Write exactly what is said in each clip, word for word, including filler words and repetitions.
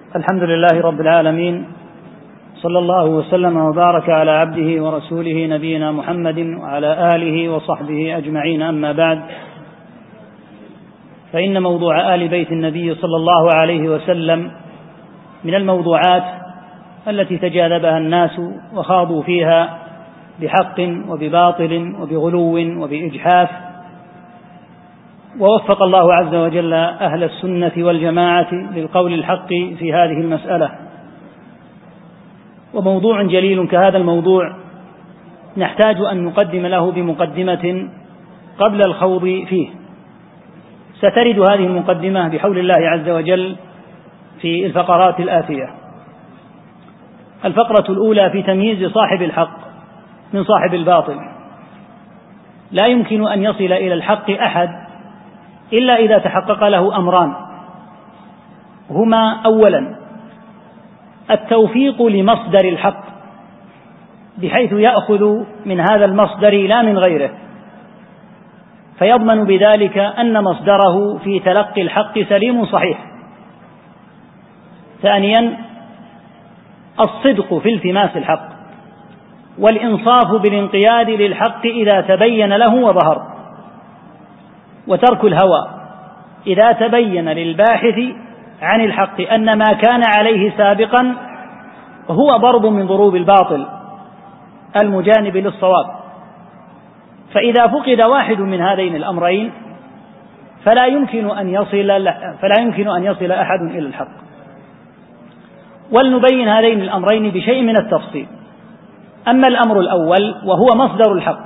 الحمد لله رب العالمين، صلى الله وسلم وبارك على عبده ورسوله نبينا محمد وعلى آله وصحبه أجمعين. أما بعد، فإن موضوع آل بيت النبي صلى الله عليه وسلم من الموضوعات التي تجاذبها الناس وخاضوا فيها بحق وبباطل وبغلو وبإجحاف، ووفق الله عز وجل أهل السنة والجماعة للقول الحق في هذه المسألة. وموضوع جليل كهذا الموضوع نحتاج أن نقدم له بمقدمة قبل الخوض فيه. سترد هذه المقدمة بحول الله عز وجل في الفقرات الآتية. الفقرة الأولى في تمييز صاحب الحق من صاحب الباطل. لا يمكن أن يصل إلى الحق أحد إلا إذا تحقق له أمران، هما: أولا التوفيق لمصدر الحق بحيث يأخذ من هذا المصدر لا من غيره، فيضمن بذلك أن مصدره في تلقي الحق سليم صحيح. ثانيا الصدق في التماس الحق والإنصاف بالانقياد للحق إذا تبين له وظهر، وترك الهوى إذا تبين للباحث عن الحق أن ما كان عليه سابقا هو ضرب من ضروب الباطل المجانب للصواب. فإذا فقد واحد من هذين الأمرين فلا يمكن أن يصل فلا يمكن أن يصل أحد إلى الحق. ولنبين هذين الأمرين بشيء من التفصيل. أما الأمر الأول وهو مصدر الحق،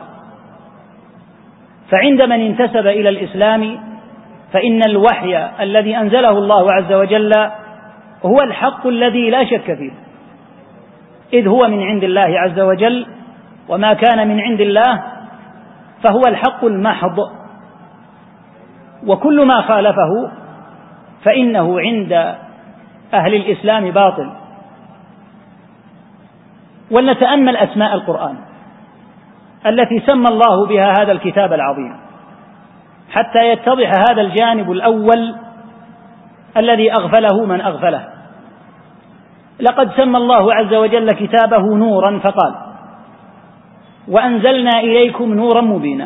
فعند من انتسب إلى الإسلام فإن الوحي الذي أنزله الله عز وجل هو الحق الذي لا شك فيه، إذ هو من عند الله عز وجل، وما كان من عند الله فهو الحق المحض، وكل ما خالفه فإنه عند أهل الإسلام باطل. ولنتأمل أسماء القرآن التي سمى الله بها هذا الكتاب العظيم حتى يتضح هذا الجانب الأول الذي أغفله من أغفله. لقد سمى الله عز وجل كتابه نورا فقال: وأنزلنا إليكم نورا مبينا،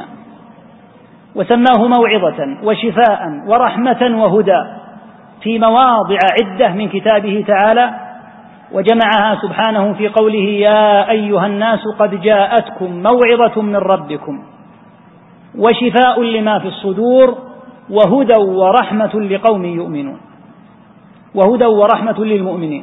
وسماه موعظة وشفاء ورحمة وهدى في مواضع عدة من كتابه تعالى، وجمعها سبحانه في قوله: يا أيها الناس قد جاءتكم موعظة من ربكم وشفاء لما في الصدور وهدى ورحمة لقوم يؤمنون، وهدى ورحمة للمؤمنين.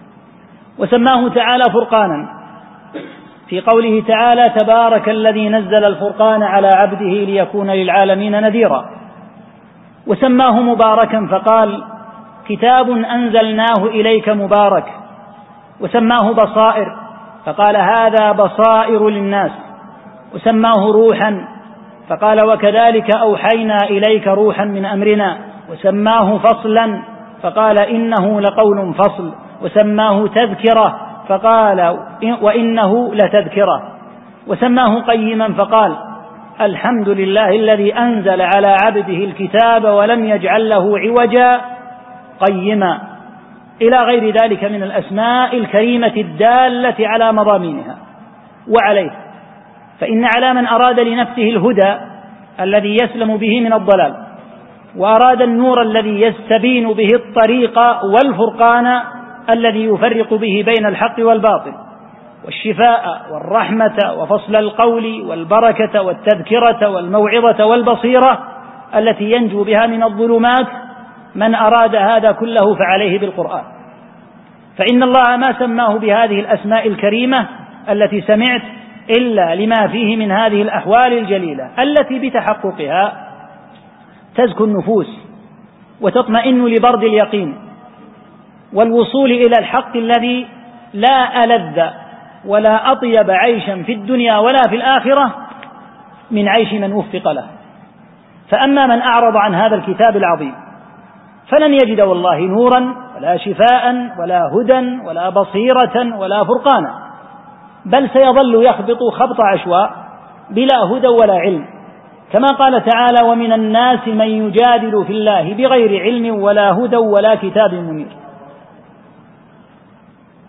وسماه تعالى فرقانا في قوله تعالى: تبارك الذي نزل الفرقان على عبده ليكون للعالمين نذيرا. وسماه مباركا فقال: كتاب أنزلناه إليك مبارك. وسماه بصائر فقال: هذا بصائر للناس. وسماه روحا فقال: وكذلك أوحينا إليك روحا من أمرنا. وسماه فصلا فقال: إنه لقول فصل. وسماه تذكرة فقال: وإنه لتذكرة. وسماه قيما فقال: الحمد لله الذي أنزل على عبده الكتاب ولم يجعل له عوجا قيما، إلى غير ذلك من الأسماء الكريمة الدالة على مضامينها. وعليه فإن على من أراد لنفسه الهدى الذي يسلم به من الضلال، وأراد النور الذي يستبين به الطريق، والفرقان الذي يفرق به بين الحق والباطل، والشفاء والرحمة وفصل القول والبركة والتذكرة والموعظة والبصيرة التي ينجو بها من الظلمات، من أراد هذا كله فعليه بالقرآن. فإن الله ما سماه بهذه الأسماء الكريمة التي سمعت إلا لما فيه من هذه الأحوال الجليلة التي بتحققها تزكو النفوس وتطمئن لبرد اليقين والوصول إلى الحق الذي لا ألذ ولا أطيب عيشا في الدنيا ولا في الآخرة من عيش من وفق له. فأما من أعرض عن هذا الكتاب العظيم فلن يجد والله نورا ولا شفاء ولا هدى ولا بصيرة ولا فرقانا، بل سيظل يخبط خبط عشواء بلا هدى ولا علم، كما قال تعالى: ومن الناس من يجادل في الله بغير علم ولا هدى ولا كتاب منير.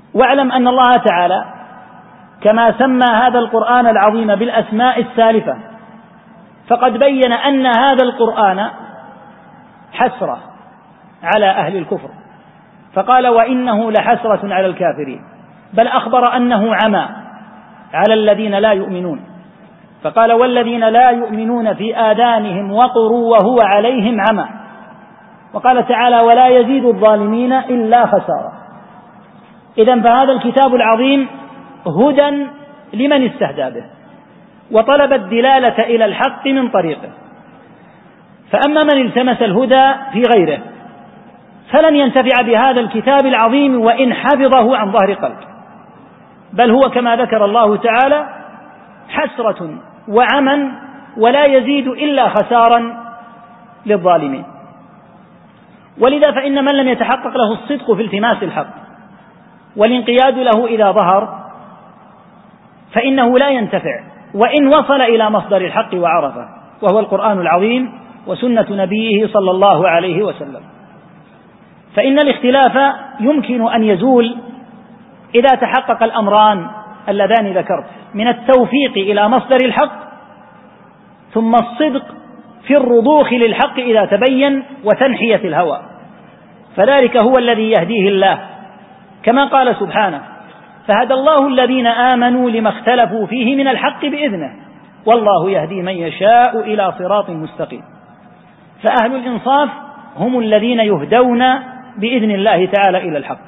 واعلم أن الله تعالى كما سمى هذا القرآن العظيم بالأسماء السالفة فقد بين أن هذا القرآن حسرة على أهل الكفر، فقال وإنه لحسرة على الكافرين، بل أخبر أنه عمى على الذين لا يؤمنون، فقال والذين لا يؤمنون في آذانهم وقر وهو عليهم عمى، وقال تعالى ولا يزيد الظالمين إلا خسارة. إذن فهذا الكتاب العظيم هدى لمن استهدى به وطلب الدلالة إلى الحق من طريقه، فأما من التمس الهدى في غيره فلن ينتفع بهذا الكتاب العظيم وإن حفظه عن ظهر قلب، بل هو كما ذكر الله تعالى حسرة وعمى ولا يزيد إلا خسارا للظالمين. ولذا فإن من لم يتحقق له الصدق في التماس الحق والانقياد له إذا ظهر فإنه لا ينتفع وإن وصل إلى مصدر الحق وعرفه، وهو القرآن العظيم وسنة نبيه صلى الله عليه وسلم. فإن الاختلاف يمكن أن يزول إذا تحقق الأمران اللذان ذكرت من التوفيق إلى مصدر الحق ثم الصدق في الرضوخ للحق إذا تبين وتنحية الهوى، فذلك هو الذي يهديه الله كما قال سبحانه فهدى الله الذين آمنوا لما اختلفوا فيه من الحق بإذنه والله يهدي من يشاء إلى صراط مستقيم. فأهل الإنصاف هم الذين يهدون بإذن الله تعالى إلى الحق.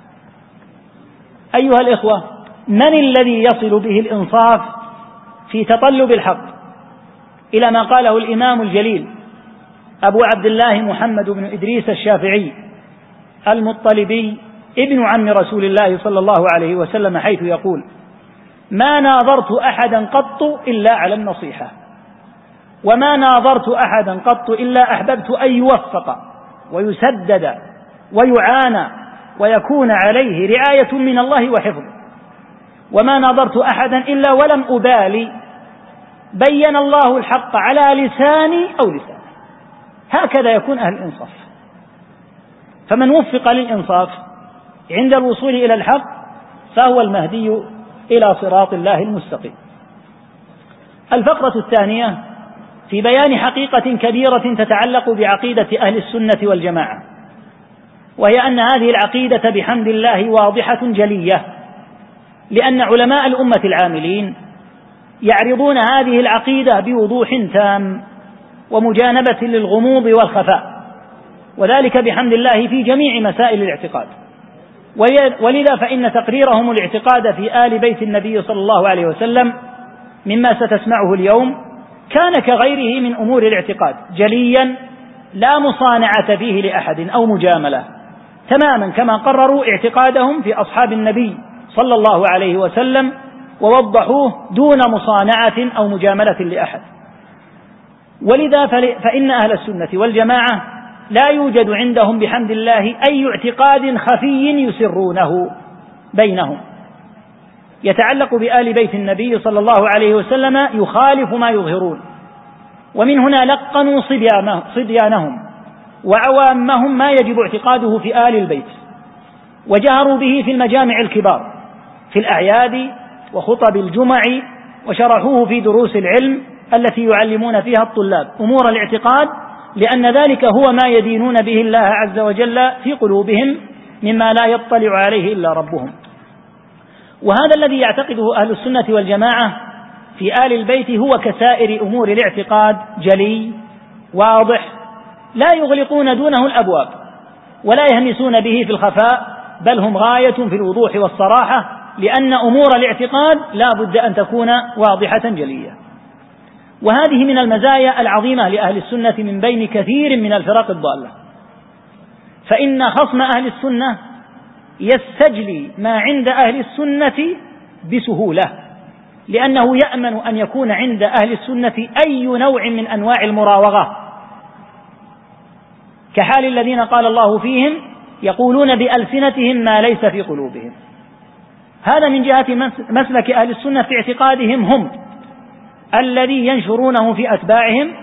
أيها الإخوة، من الذي يصل به الإنصاف في تطلب الحق إلى ما قاله الإمام الجليل أبو عبد الله محمد بن إدريس الشافعي المطلبي ابن عم رسول الله صلى الله عليه وسلم، حيث يقول ما ناظرت أحدا قط إلا على النصيحة، وما ناظرت أحدا قط إلا أحببت أن يوفق ويسدد ويعانى ويكون عليه رعاية من الله وحفظ، وما ناظرت أحدا إلا ولم أبالي بين الله الحق على لساني أو لسانه. هكذا يكون أهل الإنصاف. فمن وفق للإنصاف عند الوصول إلى الحق فهو المهدي إلى صراط الله المستقيم. الفقرة الثانية في بيان حقيقة كبيرة تتعلق بعقيدة أهل السنة والجماعة، وهي أن هذه العقيدة بحمد الله واضحة جلية، لأن علماء الأمة العاملين يعرضون هذه العقيدة بوضوح تام ومجانبة للغموض والخفاء، وذلك بحمد الله في جميع مسائل الاعتقاد. ولذا فإن تقريرهم الاعتقاد في آل بيت النبي صلى الله عليه وسلم مما ستسمعه اليوم كان كغيره من أمور الاعتقاد جليا لا مصانعة فيه لأحد أو مجاملة، تماما كما قرروا اعتقادهم في أصحاب النبي صلى الله عليه وسلم ووضحوه دون مصانعة أو مجاملة لأحد. ولذا فإن أهل السنة والجماعة لا يوجد عندهم بحمد الله أي اعتقاد خفي يسرونه بينهم يتعلق بآل بيت النبي صلى الله عليه وسلم يخالف ما يظهرون، ومن هنا لقنوا صبيانهم وعوامهم ما يجب اعتقاده في آل البيت، وجهروا به في المجامع الكبار في الأعياد وخطب الجمع، وشرحوه في دروس العلم التي يعلمون فيها الطلاب أمور الاعتقاد، لأن ذلك هو ما يدينون به الله عز وجل في قلوبهم مما لا يطلع عليه إلا ربهم. وهذا الذي يعتقده أهل السنة والجماعة في آل البيت هو كسائر أمور الاعتقاد جلي واضح، لا يغلقون دونه الأبواب ولا يهمسون به في الخفاء، بل هم غاية في الوضوح والصراحة، لأن أمور الاعتقاد لا بد أن تكون واضحة جلية. وهذه من المزايا العظيمة لأهل السنة من بين كثير من الفرق الضالة، فإن خصم أهل السنة يستجلي ما عند أهل السنة بسهولة، لأنه يأمن أن يكون عند أهل السنة أي نوع من أنواع المراوغة، كحال الذين قال الله فيهم يقولون بألسنتهم ما ليس في قلوبهم. هذا من جهة مسلك أهل السنة في اعتقادهم هم الذي ينشرونه في أتباعهم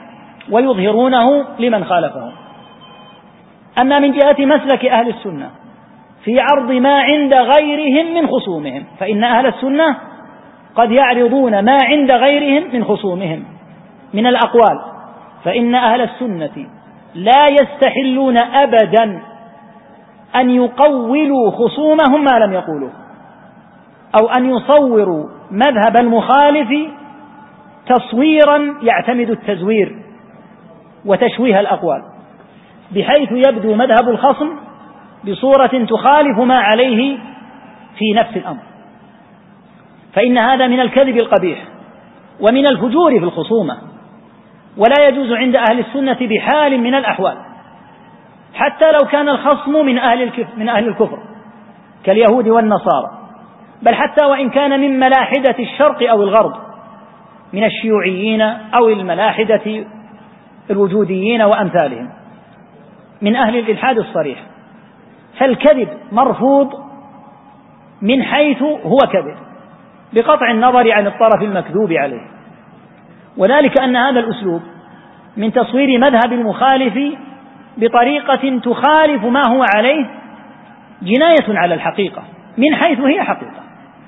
ويظهرونه لمن خالفهم. أما من جهة مسلك أهل السنة في عرض ما عند غيرهم من خصومهم، فإن أهل السنة قد يعرضون ما عند غيرهم من خصومهم من الأقوال، فإن أهل السنة لا يستحلون أبدا أن يقولوا خصومهم ما لم يقولوا، أو أن يصوروا مذهب المخالف تصويرا يعتمد التزوير وتشويه الأقوال، بحيث يبدو مذهب الخصم بصورة تخالف ما عليه في نفس الأمر، فإن هذا من الكذب القبيح ومن الفجور في الخصومة، ولا يجوز عند أهل السنة بحال من الأحوال، حتى لو كان الخصم من أهل من أهل الكفر كاليهود والنصارى، بل حتى وإن كان من ملاحدة الشرق أو الغرب من الشيوعيين أو الملاحدة الوجوديين وأمثالهم من أهل الإلحاد الصريح، فالكذب مرفوض من حيث هو كذب بقطع النظر عن الطرف المكذوب عليه، وذلك أن هذا الأسلوب من تصوير مذهب المخالف بطريقة تخالف ما هو عليه جناية على الحقيقة من حيث هي حقيقة.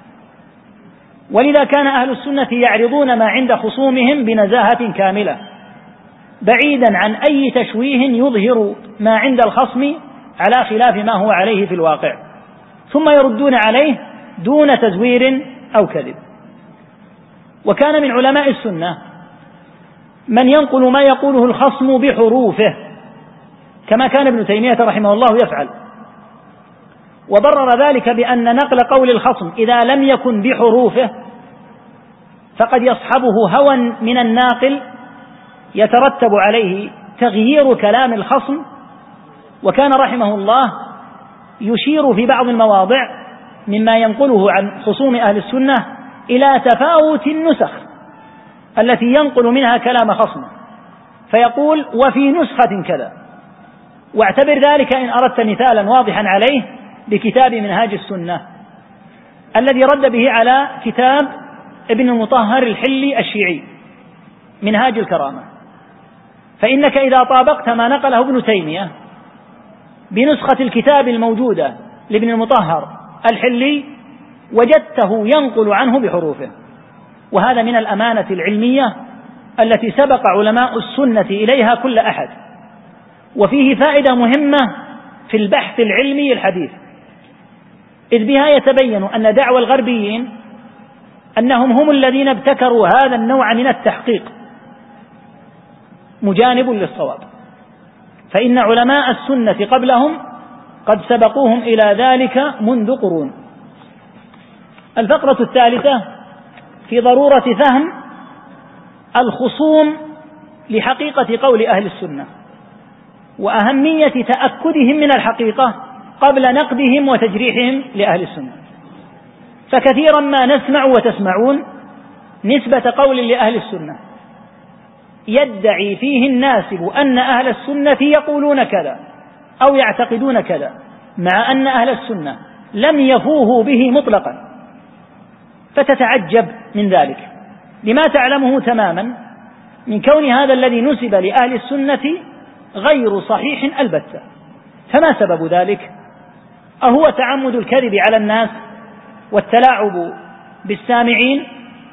ولذا كان أهل السنة يعرضون ما عند خصومهم بنزاهة كاملة بعيدا عن أي تشويه يظهر ما عند الخصم على خلاف ما هو عليه في الواقع، ثم يردون عليه دون تزوير أو كذب. وكان من علماء السنة من ينقل ما يقوله الخصم بحروفه، كما كان ابن تيمية رحمه الله يفعل، وبرر ذلك بأن نقل قول الخصم إذا لم يكن بحروفه فقد يصحبه هوى من الناقل يترتب عليه تغيير كلام الخصم، وكان رحمه الله يشير في بعض المواضع مما ينقله عن خصوم أهل السنة إلى تفاوت النسخ التي ينقل منها كلام خصمه، فيقول وفي نسخة كذا، واعتبر ذلك إن أردت مثالا واضحا عليه بكتاب منهاج السنة الذي رد به على كتاب ابن المطهر الحلي الشيعي منهاج الكرامة، فإنك إذا طابقت ما نقله ابن تيمية بنسخة الكتاب الموجودة لابن المطهر الحلي وجدته ينقل عنه بحروفه، وهذا من الأمانة العلمية التي سبق علماء السنة إليها كل أحد، وفيه فائدة مهمة في البحث العلمي الحديث، إذ بها يتبين أن دعوى الغربيين أنهم هم الذين ابتكروا هذا النوع من التحقيق مجانب للصواب، فإن علماء السنة قبلهم قد سبقوهم إلى ذلك منذ قرون. الفقرة الثالثة في ضرورة فهم الخصوم لحقيقة قول أهل السنة وأهمية تأكدهم من الحقيقة قبل نقدهم وتجريحهم لأهل السنة. فكثيرا ما نسمع وتسمعون نسبة قول لأهل السنة يدعي فيه الناسب أن أهل السنة يقولون كذا أو يعتقدون كذا، مع أن أهل السنة لم يفوهوا به مطلقا، فتتعجب من ذلك لما تعلمه تماما من كون هذا الذي نسب لأهل السنة غير صحيح البتة. فما سبب ذلك؟ أهو تعمد الكذب على الناس والتلاعب بالسامعين؟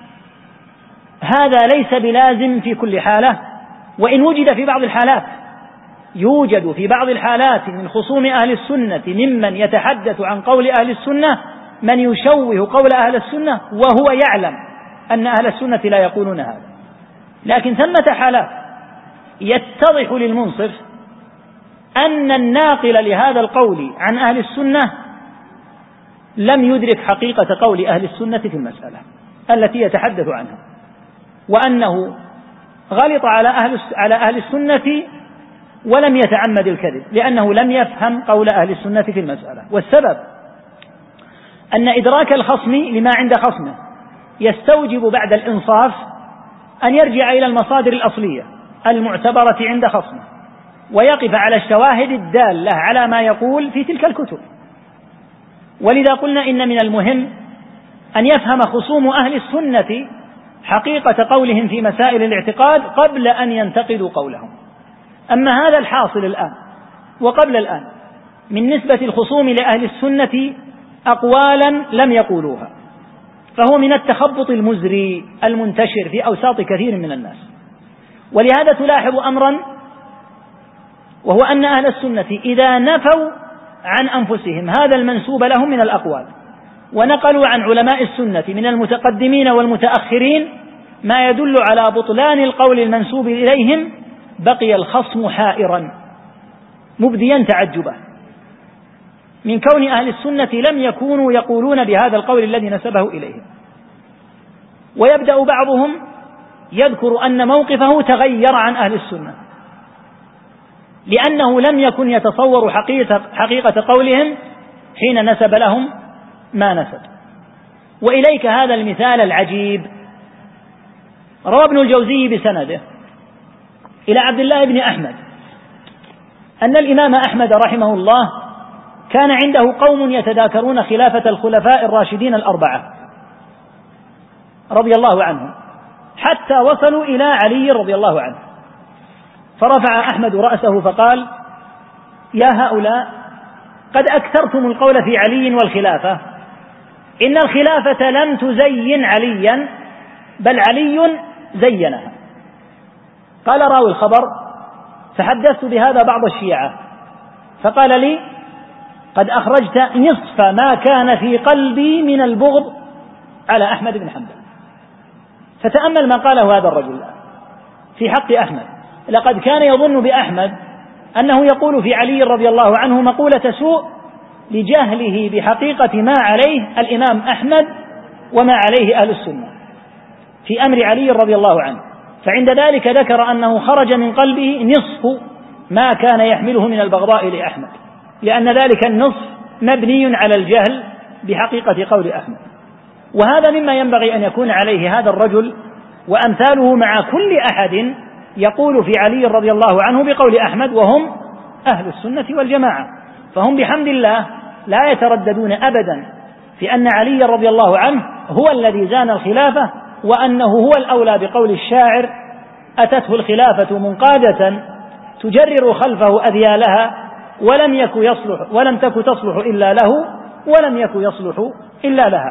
هذا ليس بلازم في كل حالة، وإن وجد في بعض الحالات، يوجد في بعض الحالات من خصوم أهل السنة ممن يتحدث عن قول أهل السنة من يشوه قول أهل السنة وهو يعلم أن أهل السنة لا يقولون هذا، لكن ثمة حالات يتضح للمنصف أن الناقل لهذا القول عن أهل السنة لم يدرك حقيقة قول أهل السنة في المسألة التي يتحدث عنها، وأنه غلط على أهل على أهل السنة ولم يتعمد الكذب، لأنه لم يفهم قول أهل السنة في المسألة. والسبب أن إدراك الخصم لما عند خصمه يستوجب بعد الإنصاف أن يرجع إلى المصادر الأصلية المعتبرة عند خصمه ويقف على الشواهد الدالة على ما يقول في تلك الكتب. ولذا قلنا إن من المهم أن يفهم خصوم أهل السنة حقيقة قولهم في مسائل الاعتقاد قبل أن ينتقدوا قولهم. أما هذا الحاصل الآن وقبل الآن من نسبة الخصوم لأهل السنة أقوالا لم يقولوها، فهو من التخبط المزري المنتشر في أوساط كثير من الناس. ولهذا تلاحظ أمرا، وهو أن أهل السنة إذا نفوا عن أنفسهم هذا المنسوب لهم من الأقوال ونقلوا عن علماء السنة من المتقدمين والمتأخرين ما يدل على بطلان القول المنسوب إليهم، بقي الخصم حائرا مبديا تعجبه من كون أهل السنة لم يكونوا يقولون بهذا القول الذي نسبه إليهم. ويبدأ بعضهم يذكر أن موقفه تغير عن أهل السنة لأنه لم يكن يتصور حقيقة, حقيقة قولهم حين نسب لهم ما نسب. وإليك هذا المثال العجيب. روى ابن الجوزي بسنده إلى عبد الله بن أحمد أن الإمام أحمد رحمه الله كان عنده قوم يتذاكرون خلافة الخلفاء الراشدين الأربعة رضي الله عنهم حتى وصلوا إلى علي رضي الله عنه، فرفع أحمد رأسه فقال: يا هؤلاء، قد أكثرتم القول في علي والخلافة، إن الخلافة لم تزين عليا بل علي زينها. قال راوي الخبر: فحدثت بهذا بعض الشيعة فقال لي: قد أخرجت نصف ما كان في قلبي من البغض على أحمد بن حنبل. فتأمل ما قاله هذا الرجل في حق أحمد. لقد كان يظن بأحمد أنه يقول في علي رضي الله عنه مقولة سوء لجهله بحقيقة ما عليه الإمام أحمد وما عليه أهل السنة في أمر علي رضي الله عنه. فعند ذلك ذكر أنه خرج من قلبه نصف ما كان يحمله من البغضاء لأحمد، لأن ذلك النصف مبني على الجهل بحقيقة قول أحمد. وهذا مما ينبغي أن يكون عليه هذا الرجل وأمثاله مع كل أحد يقول في علي رضي الله عنه بقول أحمد وهم أهل السنة والجماعة. فهم بحمد الله لا يترددون أبدا في أن علي رضي الله عنه هو الذي زان الخلافة، وأنه هو الأولى بقول الشاعر: أتته الخلافة منقادة تجرر خلفه أذيالها ولم يك يصلح ولم تك تصلح إلا له ولم يك يصلح إلا لها.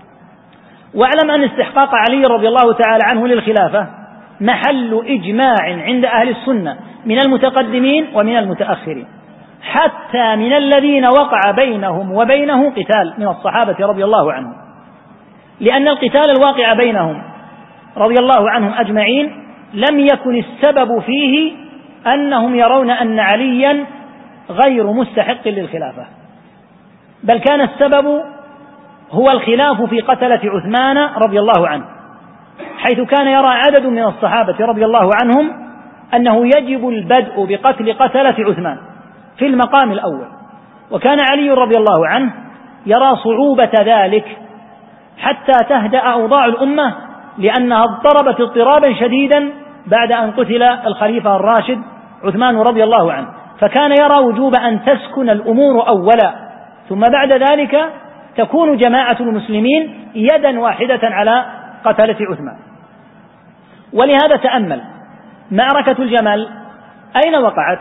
واعلم أن استحقاق علي رضي الله تعالى عنه للخلافة محل إجماع عند أهل السنة من المتقدمين ومن المتأخرين، حتى من الذين وقع بينهم وبينه قتال من الصحابة رضي الله عنهم، لأن القتال الواقع بينهم رضي الله عنهم أجمعين لم يكن السبب فيه أنهم يرون أن عليا غير مستحق للخلافة، بل كان السبب هو الخلاف في قتلة عثمان رضي الله عنه، حيث كان يرى عدد من الصحابة رضي الله عنهم أنه يجب البدء بقتل قتلة عثمان في المقام الأول، وكان علي رضي الله عنه يرى صعوبة ذلك حتى تهدأ أوضاع الأمة، لأنها اضطربت اضطرابا شديدا بعد أن قتل الخليفة الراشد عثمان رضي الله عنه، فكان يرى وجوب أن تسكن الأمور أولا ثم بعد ذلك تكون جماعة المسلمين يدا واحدة على قتلة عثمان. ولهذا تأمل معركة الجمل أين وقعت؟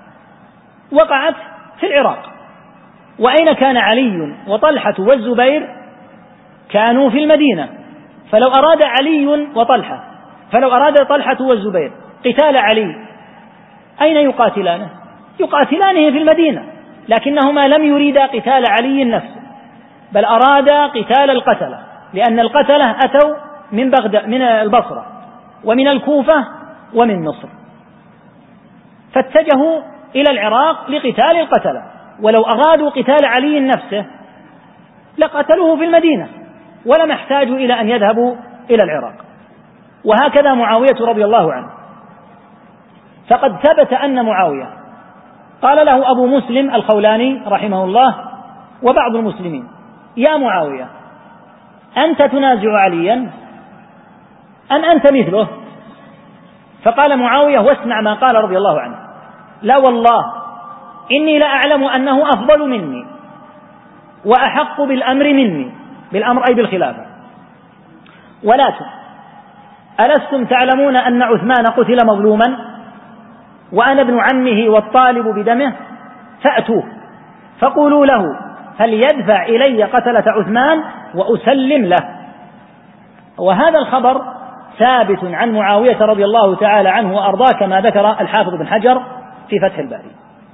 وقعت في العراق. وأين كان علي وطلحة والزبير؟ كانوا في المدينة. فلو أراد علي وطلحة فلو أراد طلحة والزبير قتال علي أين يقاتلانه؟ يقاتلانه في المدينة، لكنهما لم يريدا قتال علي نفسه، بل أرادا قتال القتلة، لأن القتلة أتوا من بغداد من البصرة ومن الكوفة ومن مصر، فاتجهوا إلى العراق لقتال القتلة. ولو أرادوا قتال علي نفسه لقتلوه في المدينة ولم يحتاجوا إلى أن يذهبوا إلى العراق. وهكذا معاوية رضي الله عنه، فقد ثبت أن معاوية قال له أبو مسلم الخولاني رحمه الله وبعض المسلمين: يا معاوية، أنت تنازع عليا أم أنت مثله؟ فقال معاوية واسمع ما قال رضي الله عنه: لا والله إني لأعلم أنه أفضل مني وأحق بالأمر مني، بالأمر أي بالخلافة، ولكن ألستم تعلمون أن عثمان قتل مظلوما وأنا ابن عمه والطالب بدمه؟ فأتوه فقولوا له فليدفع إلي قتلة عثمان وأسلم له. وهذا الخبر ثابت عن معاوية رضي الله تعالى عنه وأرضاه كما ذكر الحافظ بن حجر في فتح الباري.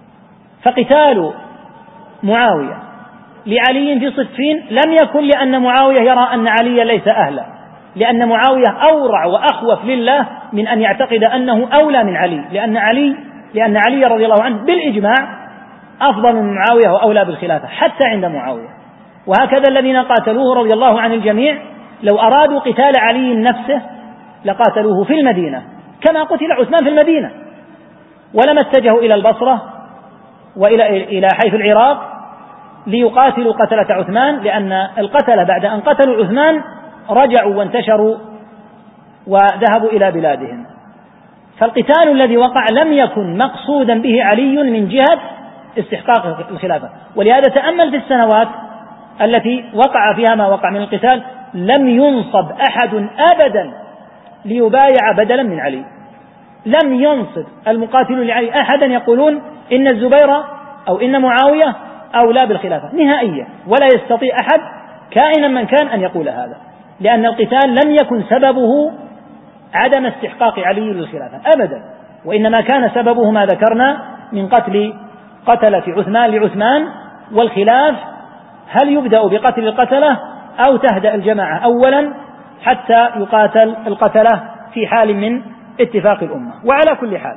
فقتال معاوية لعلي في صفين لم يكن لأن معاوية يرى أن علي ليس أهلا، لأن معاوية أورع وأخوف لله من أن يعتقد أنه أولى من علي، لأن علي لأن علي رضي الله عنه بالإجماع أفضل من معاوية وأولى بالخلافة حتى عند معاوية. وهكذا الذين قاتلوه رضي الله عن الجميع لو أرادوا قتال علي نفسه لقاتلوه في المدينة كما قتل عثمان في المدينة، ولما اتجهوا إلى البصرة وإلى إلى حيث العراق ليقاتلوا قتلة عثمان، لأن القتلة بعد أن قتلوا عثمان رجعوا وانتشروا وذهبوا إلى بلادهم. فالقتال الذي وقع لم يكن مقصودا به علي من جهة استحقاق الخلافة. ولهذا تأمل في السنوات التي وقع فيها ما وقع من القتال لم ينصب أحد أبدا ليبايع بدلا من علي، لم ينصب المقاتل لعلي أحدا يقولون إن الزبير أو إن معاوية أولى بالخلافة نهائيا، ولا يستطيع أحد كائنا من كان أن يقول هذا، لأن القتال لم يكن سببه عدم استحقاق علي للخلافة أبدا، وإنما كان سببه ما ذكرنا من قتل قتلة عثمان لعثمان. والخلاف هل يبدأ بقتل القتلة أو تهدأ الجماعة أولا حتى يقاتل القتلة في حال من اتفاق الأمة. وعلى كل حال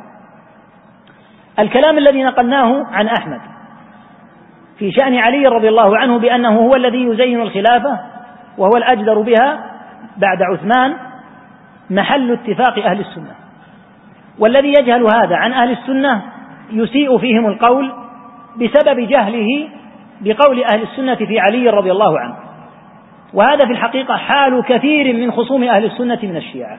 الكلام الذي نقلناه عن أحمد في شأن علي رضي الله عنه بأنه هو الذي يزين الخلافة وهو الأجدر بها بعد عثمان محل اتفاق أهل السنة، والذي يجهل هذا عن أهل السنة يسيء فيهم القول بسبب جهله بقول أهل السنة في علي رضي الله عنه. وهذا في الحقيقة حال كثير من خصوم أهل السنة من الشيعة،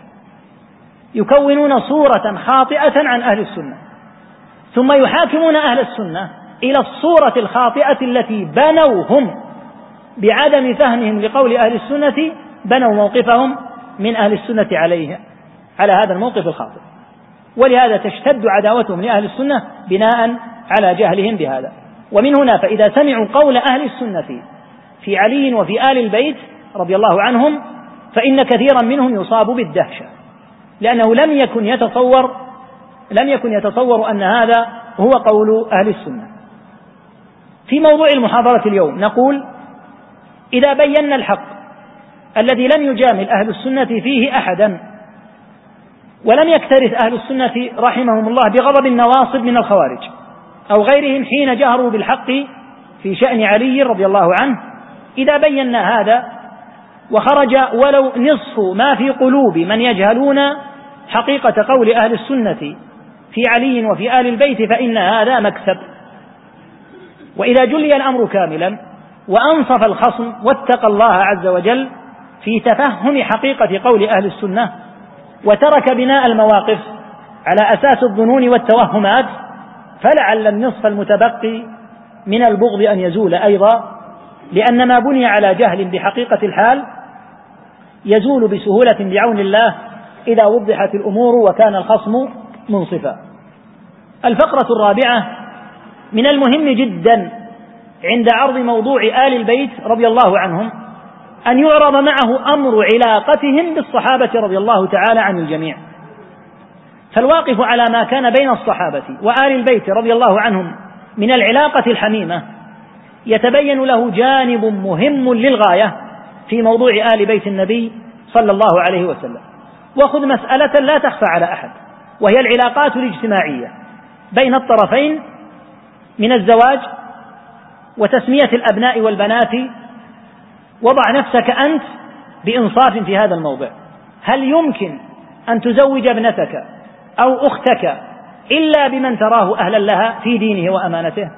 يكونون صورة خاطئة عن أهل السنة ثم يحاكمون أهل السنة إلى الصورة الخاطئة التي بنوا هم بعدم فهمهم لقول أهل السنة، بنوا موقفهم من أهل السنة عليه على هذا الموقف الخاطئ. ولهذا تشتد عداوتهم لأهل السنة بناء على جهلهم بهذا. ومن هنا فإذا سمعوا قول أهل السنة في علي وفي آل البيت رضي الله عنهم فإن كثيرا منهم يصاب بالدهشة، لأنه لم يكن يتصور لم يكن يتصور أن هذا هو قول أهل السنة. في موضوع المحاضرة اليوم نقول: إذا بينا الحق الذي لم يجامل أهل السنة فيه أحدا، ولم يكترث أهل السنة رحمهم الله بغضب النواصب من الخوارج أو غيرهم حين جهروا بالحق في شأن علي رضي الله عنه، إذا بينا هذا وخرج ولو نصف ما في قلوب من يجهلون حقيقة قول أهل السنة في علي وفي آل البيت فإن هذا مكسب. وإذا جلي الأمر كاملا وأنصف الخصم واتقى الله عز وجل في تفهم حقيقة قول أهل السنة وترك بناء المواقف على أساس الظنون والتوهمات، فلعل النصف المتبقي من البغض أن يزول أيضا، لأن ما بني على جهل بحقيقة الحال يزول بسهولة بعون الله إذا وضحت الأمور وكان الخصم منصفا. الفقرة الرابعة: من المهم جدا عند عرض موضوع آل البيت رضي الله عنهم أن يعرض معه أمر علاقتهم بالصحابة رضي الله تعالى عن الجميع. فالواقف على ما كان بين الصحابة وآل البيت رضي الله عنهم من العلاقة الحميمة يتبين له جانب مهم للغاية في موضوع آل بيت النبي صلى الله عليه وسلم. وخذ مسألة لا تخفى على أحد، وهي العلاقات الاجتماعية بين الطرفين من الزواج وتسمية الأبناء والبنات. وضع نفسك أنت بإنصاف في هذا الموضع: هل يمكن أن تزوج ابنتك أو أختك إلا بمن تراه أهلا لها في دينه وأمانته؟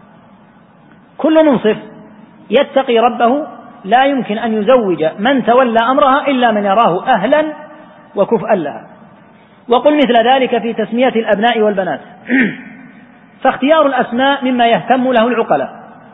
كل منصف يتقي ربه لا يمكن أن يزوج من تولى أمرها إلا من يراه أهلا وكفءا لها. وقل مثل ذلك في تسمية الأبناء والبنات. فاختيار الأسماء مما يهتم له العقلاء،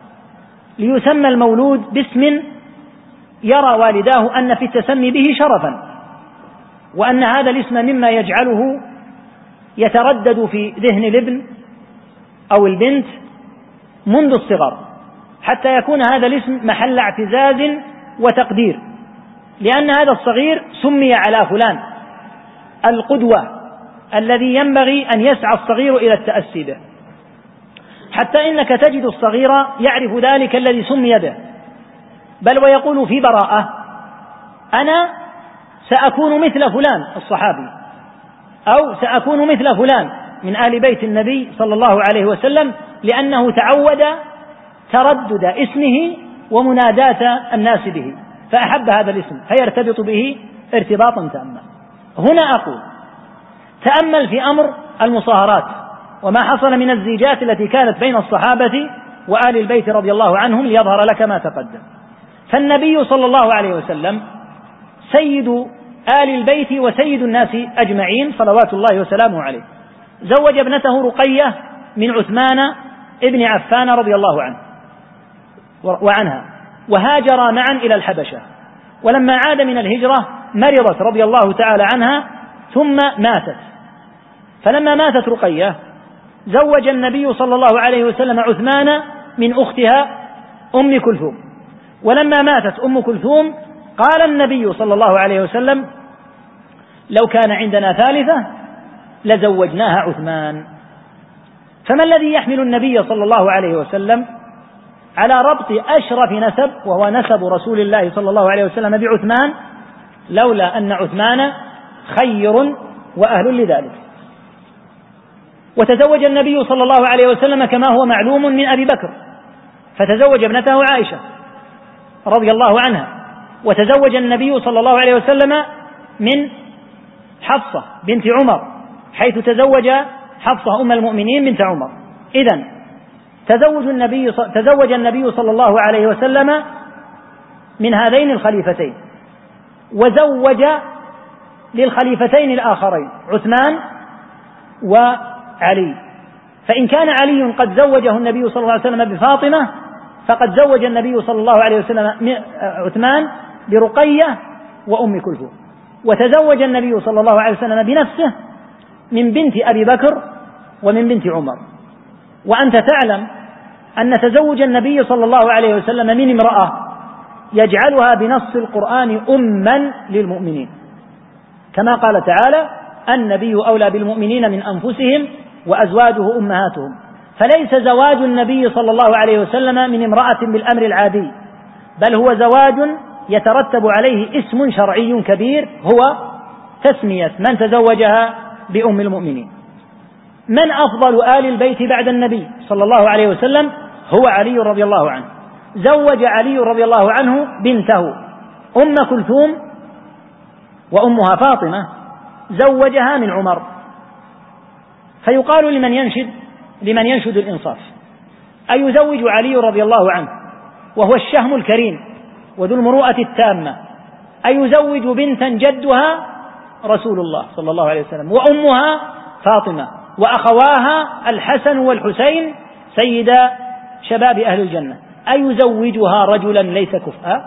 ليسمى المولود باسم يرى والداه أن في التسمي به شرفا، وأن هذا الاسم مما يجعله يتردد في ذهن الابن أو البنت منذ الصغر حتى يكون هذا الاسم محل اعتزاز وتقدير، لأن هذا الصغير سمي على فلان القدوة الذي ينبغي أن يسعى الصغير إلى التأسي به، حتى إنك تجد الصغير يعرف ذلك الذي سمي به، بل ويقول في براءة: أنا سأكون مثل فلان الصحابي، أو سأكون مثل فلان من آل بيت النبي صلى الله عليه وسلم، لأنه تعود تردد اسمه ومناداة الناس به فأحب هذا الاسم فيرتبط به ارتباطا تاما. هنا أقول: تأمل في أمر المصاهرات وما حصل من الزيجات التي كانت بين الصحابة وآل البيت رضي الله عنهم ليظهر لك ما تقدم. فالنبي صلى الله عليه وسلم سيد آل البيت وسيد الناس أجمعين صلوات الله وسلامه عليه، زوج ابنته رقية من عثمان ابن عفان رضي الله عنه وعنها، وهاجرا معا إلى الحبشة، ولما عاد من الهجرة مرضت رضي الله تعالى عنها ثم ماتت، فلما ماتت رقية زوج النبي صلى الله عليه وسلم عثمان من أختها أم كلثوم، ولما ماتت أم كلثوم قال النبي صلى الله عليه وسلم: لو كان عندنا ثالثة لزوجناها عثمان. فما الذي يحمل النبي صلى الله عليه وسلم على ربط أشرف نسب وهو نسب رسول الله صلى الله عليه وسلم بعثمان، لولا أن عثمان خير وأهل لذلك؟ وتزوج النبي صلى الله عليه وسلم كما هو معلوم من أبي بكر، فتزوج ابنته عائشة رضي الله عنها، وتزوج النبي صلى الله عليه وسلم من حفصة بنت عمر، حيث تزوج حفصة أم المؤمنين بنت عمر. إذن تزوج النبي تزوج النبي صلى الله عليه وسلم من هذين الخليفتين، وزوج للخليفتين الآخرين عثمان وعلي، فإن كان علي قد زوجه النبي صلى الله عليه وسلم بفاطمة، فقد زوج النبي صلى الله عليه وسلم عثمان برقية وأم كلثوم، وتزوج النبي صلى الله عليه وسلم بنفسه من بنت أبي بكر ومن بنت عمر. وأنت تعلم أن تزوج النبي صلى الله عليه وسلم من امرأة يجعلها بنص القرآن أما للمؤمنين، كما قال تعالى: النبي أولى بالمؤمنين من أنفسهم وأزواجه أمهاتهم. فليس زواج النبي صلى الله عليه وسلم من امرأة بالأمر العادي، بل هو زواج يترتب عليه اسم شرعي كبير، هو تسمية من تزوجها بأم المؤمنين. من أفضل آل البيت بعد النبي صلى الله عليه وسلم؟ هو علي رضي الله عنه. زوج علي رضي الله عنه بنته أم كلثوم، وأمها فاطمة زوجها من عمر. فيقال لمن ينشد لمن ينشد الإنصاف: أيزوج علي رضي الله عنه وهو الشهم الكريم وذو المروءة التامة، أيزوج بنتا جدها رسول الله صلى الله عليه وسلم وأمها فاطمة وأخواها الحسن والحسين سيدا شباب أهل الجنة، أيزوجها رجلا ليس كفءا؟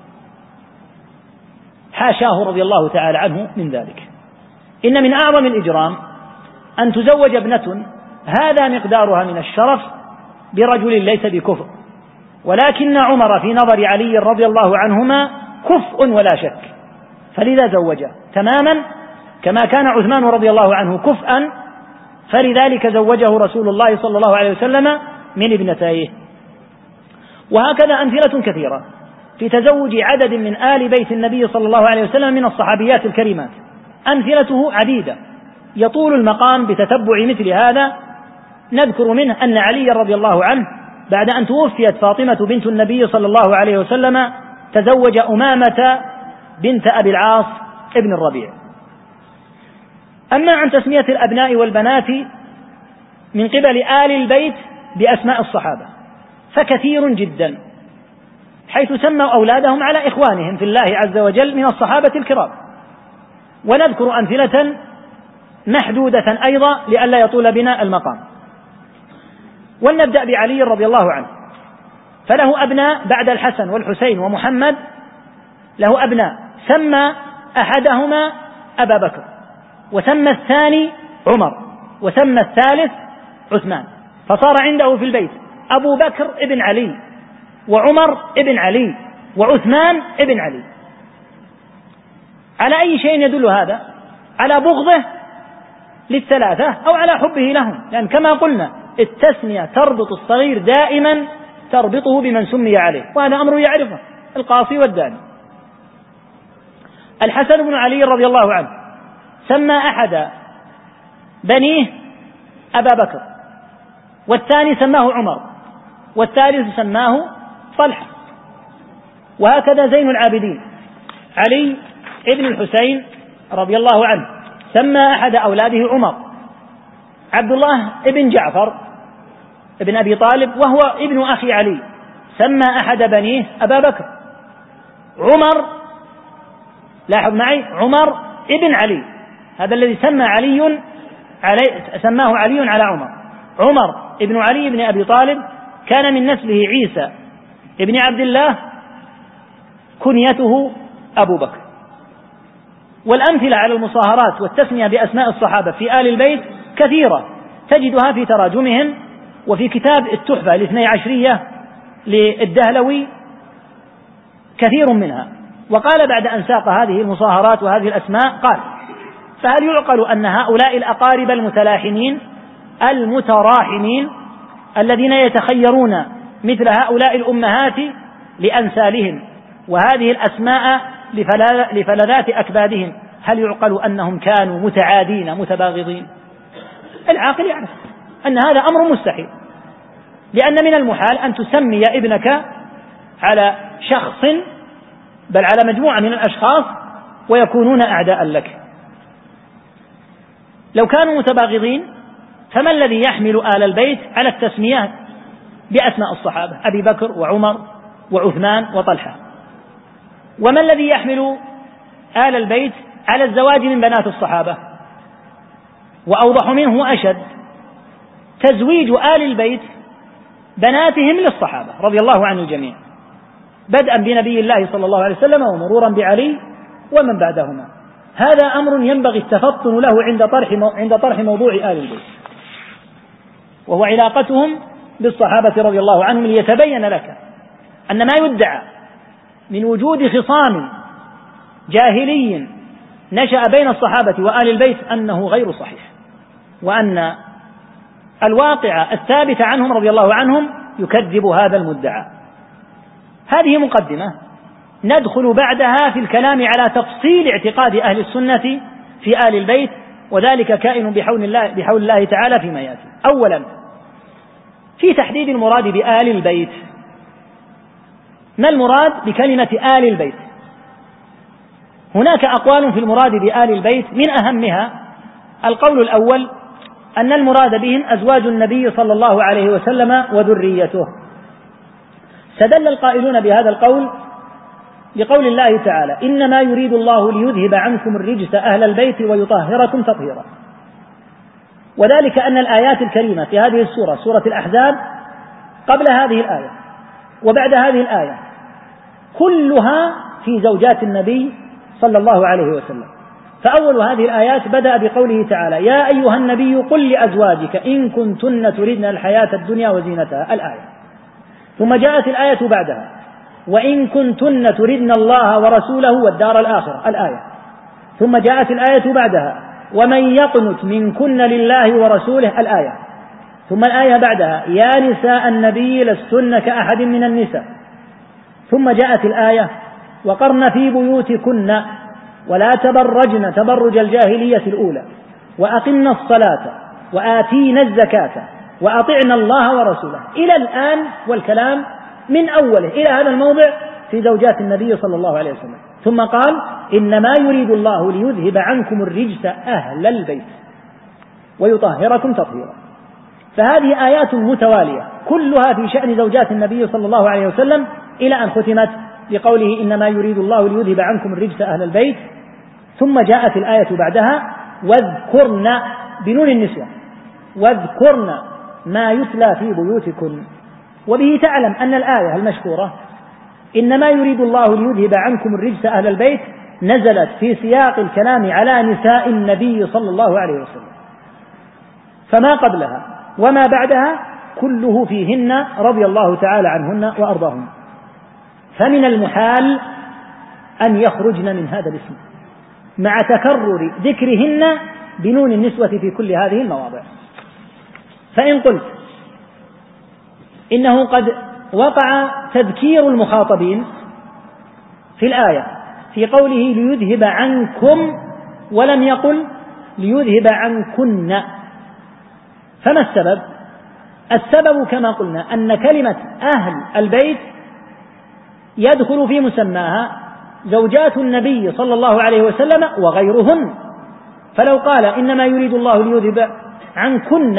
حاشاه رضي الله تعالى عنه من ذلك. إن من أعظم الإجرام أن تزوج ابنة هذا مقدارها من الشرف برجل ليس بكفء، ولكن عمر في نظر علي رضي الله عنهما كفء ولا شك، فلذا زوجه تماما كما كان عثمان رضي الله عنه كفءا، فلذلك زوجه رسول الله صلى الله عليه وسلم من ابنتيه. وهكذا أمثلة كثيرة في تزوج عدد من آل بيت النبي صلى الله عليه وسلم من الصحابيات الكريمات، أمثلته عديدة يطول المقام بتتبع مثل هذا. نذكر منه أن علي رضي الله عنه بعد أن توفيت فاطمة بنت النبي صلى الله عليه وسلم تزوج أمامة بنت أبي العاص ابن الربيع. أما عن تسمية الأبناء والبنات من قبل آل البيت بأسماء الصحابة فكثير جدا، حيث سموا أولادهم على إخوانهم في الله عز وجل من الصحابة الكرام. ونذكر أمثلة محدودة أيضا لئلا يطول بنا المقام. ولنبدأ بعلي رضي الله عنه، فله أبناء بعد الحسن والحسين ومحمد، له أبناء سمى أحدهما أبا بكر، وسمى الثاني عمر، وسمى الثالث عثمان، فصار عنده في البيت أبو بكر ابن علي، وعمر ابن علي، وعثمان ابن علي. على أي شيء يدل هذا؟ على بغضه للثلاثة أو على حبه لهم، لأن كما قلنا التسمية تربط الصغير دائما، تربطه بمن سمي عليه، وهذا أمر يعرفه القاصي والداني. الحسن بن علي رضي الله عنه سمى أحد بنيه أبا بكر، والثاني سماه عمر، والثالث سماه طلحة. وهكذا زين العابدين علي ابن الحسين رضي الله عنه سمى أحد أولاده عمر. عبد الله ابن جعفر ابن أبي طالب وهو ابن أخي علي سمى أحد بنيه أبا بكر. عمر، لاحظ معي، عمر ابن علي، هذا الذي سمى علي علي سماه علي على عمر. عمر ابن علي ابن أبي طالب كان من نسله عيسى ابن عبد الله، كنيته أبو بكر. والأمثلة على المصاهرات والتسمية بأسماء الصحابة في آل البيت كثيرة، تجدها في تراجمهم وفي كتاب التحفة الاثني عشرية للدهلوي كثير منها. وقال بعد أن ساق هذه المصاهرات وهذه الأسماء قال: فهل يعقل أن هؤلاء الأقارب المتلاحمين المتراحمين الذين يتخيرون مثل هؤلاء الأمهات لأنسالهم وهذه الأسماء لفلذات أكبادهم، هل يعقل أنهم كانوا متعادين متباغضين؟ العاقل يعرف أن هذا أمر مستحيل، لأن من المحال أن تسمي ابنك على شخص بل على مجموعة من الأشخاص ويكونون أعداء لك. لو كانوا متباغضين فما الذي يحمل آل البيت على التسمية بأسماء الصحابة أبي بكر وعمر وعثمان وطلحة؟ وما الذي يحمل آل البيت على الزواج من بنات الصحابة؟ وأوضح منه وأشد تزويج آل البيت بناتهم للصحابة رضي الله عن الجميع، بدءا بنبي الله صلى الله عليه وسلم ومرورا بعلي ومن بعدهما. هذا أمر ينبغي التفطن له عند طرح عند طرح موضوع آل البيت، وهو علاقتهم بالصحابة رضي الله عنهم، ليتبين لك أن ما يدعى من وجود خصام جاهلي نشأ بين الصحابة وآل البيت أنه غير صحيح، وأن الواقع الثابت عنهم رضي الله عنهم يكذب هذا المدعى. هذه مقدمة، ندخل بعدها في الكلام على تفصيل اعتقاد أهل السنة في آل البيت، وذلك كائن بحول الله, بحول الله تعالى فيما يأتي. أولا في تحديد المراد بآل البيت، ما المراد بكلمة آل البيت؟ هناك أقوال في المراد بآل البيت، من أهمها القول الأول أن المراد بهم أزواج النبي صلى الله عليه وسلم وذريته. استدل القائلون بهذا القول بقول الله تعالى: إنما يريد الله ليذهب عنكم الرجس أهل البيت ويطهركم تطهيرا. وذلك أن الآيات الكريمة في هذه السورة، سورة الأحزاب، قبل هذه الآية وبعد هذه الآية كلها في زوجات النبي صلى الله عليه وسلم. فأول هذه الآيات بدأ بقوله تعالى: يا أيها النبي قل لأزواجك إن كنتن تردن الحياة الدنيا وزينتها، الآية. ثم جاءت الآية بعدها: وإن كنتن تردن الله ورسوله والدار الآخرة، الآية. ثم جاءت الآية بعدها: ومن يقنت منكن لله ورسوله، الآية. ثم الآية بعدها: يا نساء النبي لستن كأحد من النساء. ثم جاءت الآية: وقرن في بيوتكن ولا تبرجن تبرج الجاهلية الأولى وأقمن الصلاة وآتينا الزكاة وأطعنا الله ورسوله، إلى الآن، والكلام من أوله إلى هذا الموضع في زوجات النبي صلى الله عليه وسلم. ثم قال: إنما يريد الله ليذهب عنكم الرجس أهل البيت ويطهركم تطهيرا. فهذه آيات متوالية كلها في شأن زوجات النبي صلى الله عليه وسلم، إلى أن ختمت بقوله: إنما يريد الله ليذهب عنكم الرجس أهل البيت. ثم جاءت الآية بعدها: واذكرن، بنون النسوة، واذكرن ما يتلى في بيوتكن. وبه تعلم أن الآية المشكورة إنما يريد الله ليذهب عنكم الرجس أهل البيت نزلت في سياق الكلام على نساء النبي صلى الله عليه وسلم، فما قبلها وما بعدها كله فيهن رضي الله تعالى عنهن وأرضاهن، فمن المحال أن يخرجن من هذا الاسم مع تكرر ذكرهن بنون النسوة في كل هذه المواضع. فإن قلت إنه قد وقع تذكير المخاطبين في الآية في قوله ليذهب عنكم ولم يقل ليذهب عنكن، فما السبب؟ السبب كما قلنا أن كلمة أهل البيت يدخل في مسماها زوجات النبي صلى الله عليه وسلم وغيرهن، فلو قال إنما يريد الله ليذهب عنكن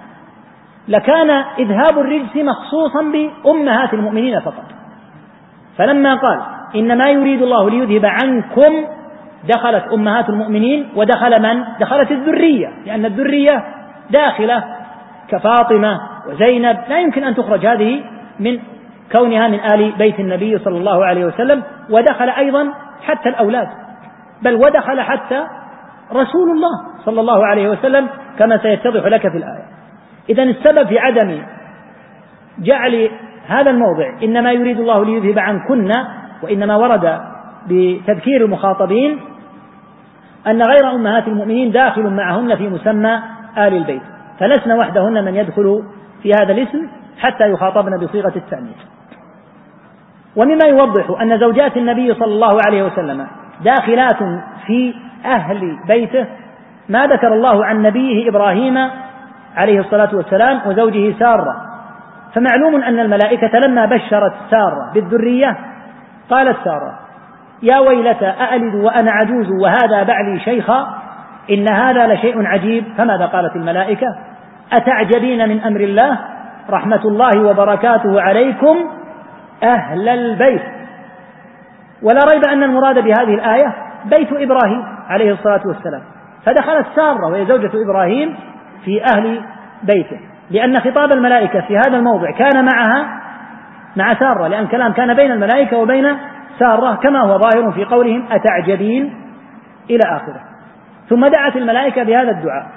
لكان إذهاب الرجس مخصوصا بأمهات المؤمنين فقط، فلما قال إنما يريد الله ليذهب عنكم دخلت أمهات المؤمنين ودخل من؟ دخلت الذرية، لأن الذرية داخلة كفاطمة وزينب، لا يمكن أن تخرج هذه من كونها من آل بيت النبي صلى الله عليه وسلم، ودخل أيضا حتى الأولاد، بل ودخل حتى رسول الله صلى الله عليه وسلم كما سيتضح لك في الآية. إذن السبب في عدم جعل هذا الموضع إنما يريد الله ليذهب عنكن وإنما ورد بتذكير المخاطبين أن غير أمهات المؤمنين داخل معهن في مسمى آل البيت، فلسنا وحدهن من يدخل في هذا الاسم حتى يخاطبن بصيغة التأنيث. ومما يوضح أن زوجات النبي صلى الله عليه وسلم داخلات في أهل بيته ما ذكر الله عن نبيه إبراهيم عليه الصلاة والسلام وزوجه سارة، فمعلوم أن الملائكة لما بشرت سارة بالذرية قالت سارة يا ويلتى أألد وأنا عجوز وهذا بعلي شيخا إن هذا لشيء عجيب. فماذا قالت الملائكة؟ أتعجبين من أمر الله رحمة الله وبركاته عليكم أهل البيت. ولا ريب أن المراد بهذه الآية بيت إبراهيم عليه الصلاة والسلام، فدخلت سارة وهي زوجة إبراهيم في أهل بيته، لأن خطاب الملائكة في هذا الموضع كان معها مع سارة، لأن الكلام كان بين الملائكة وبين سارة كما هو ظاهر في قولهم أتعجبين إلى آخره. ثم دعت الملائكة بهذا الدعاء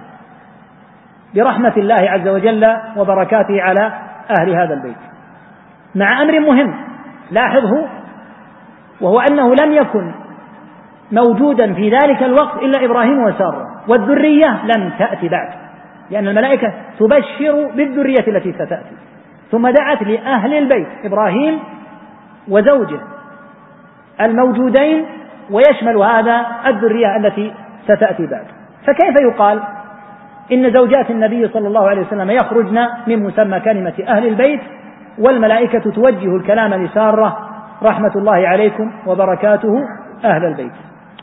برحمة الله عز وجل وبركاته على أهل هذا البيت، مع أمر مهم لاحظه، وهو أنه لم يكن موجودا في ذلك الوقت إلا إبراهيم وسارة، والذرية لم تأتي بعد، لأن الملائكة تبشر بالذرية التي ستأتي. ثم دعت لأهل البيت إبراهيم وزوجه الموجودين، ويشمل هذا الذرية التي ستأتي بعد. فكيف يقال إن زوجات النبي صلى الله عليه وسلم يخرجن من مسمى كلمة أهل البيت والملائكة توجه الكلام لسارة رحمة الله عليكم وبركاته أهل البيت؟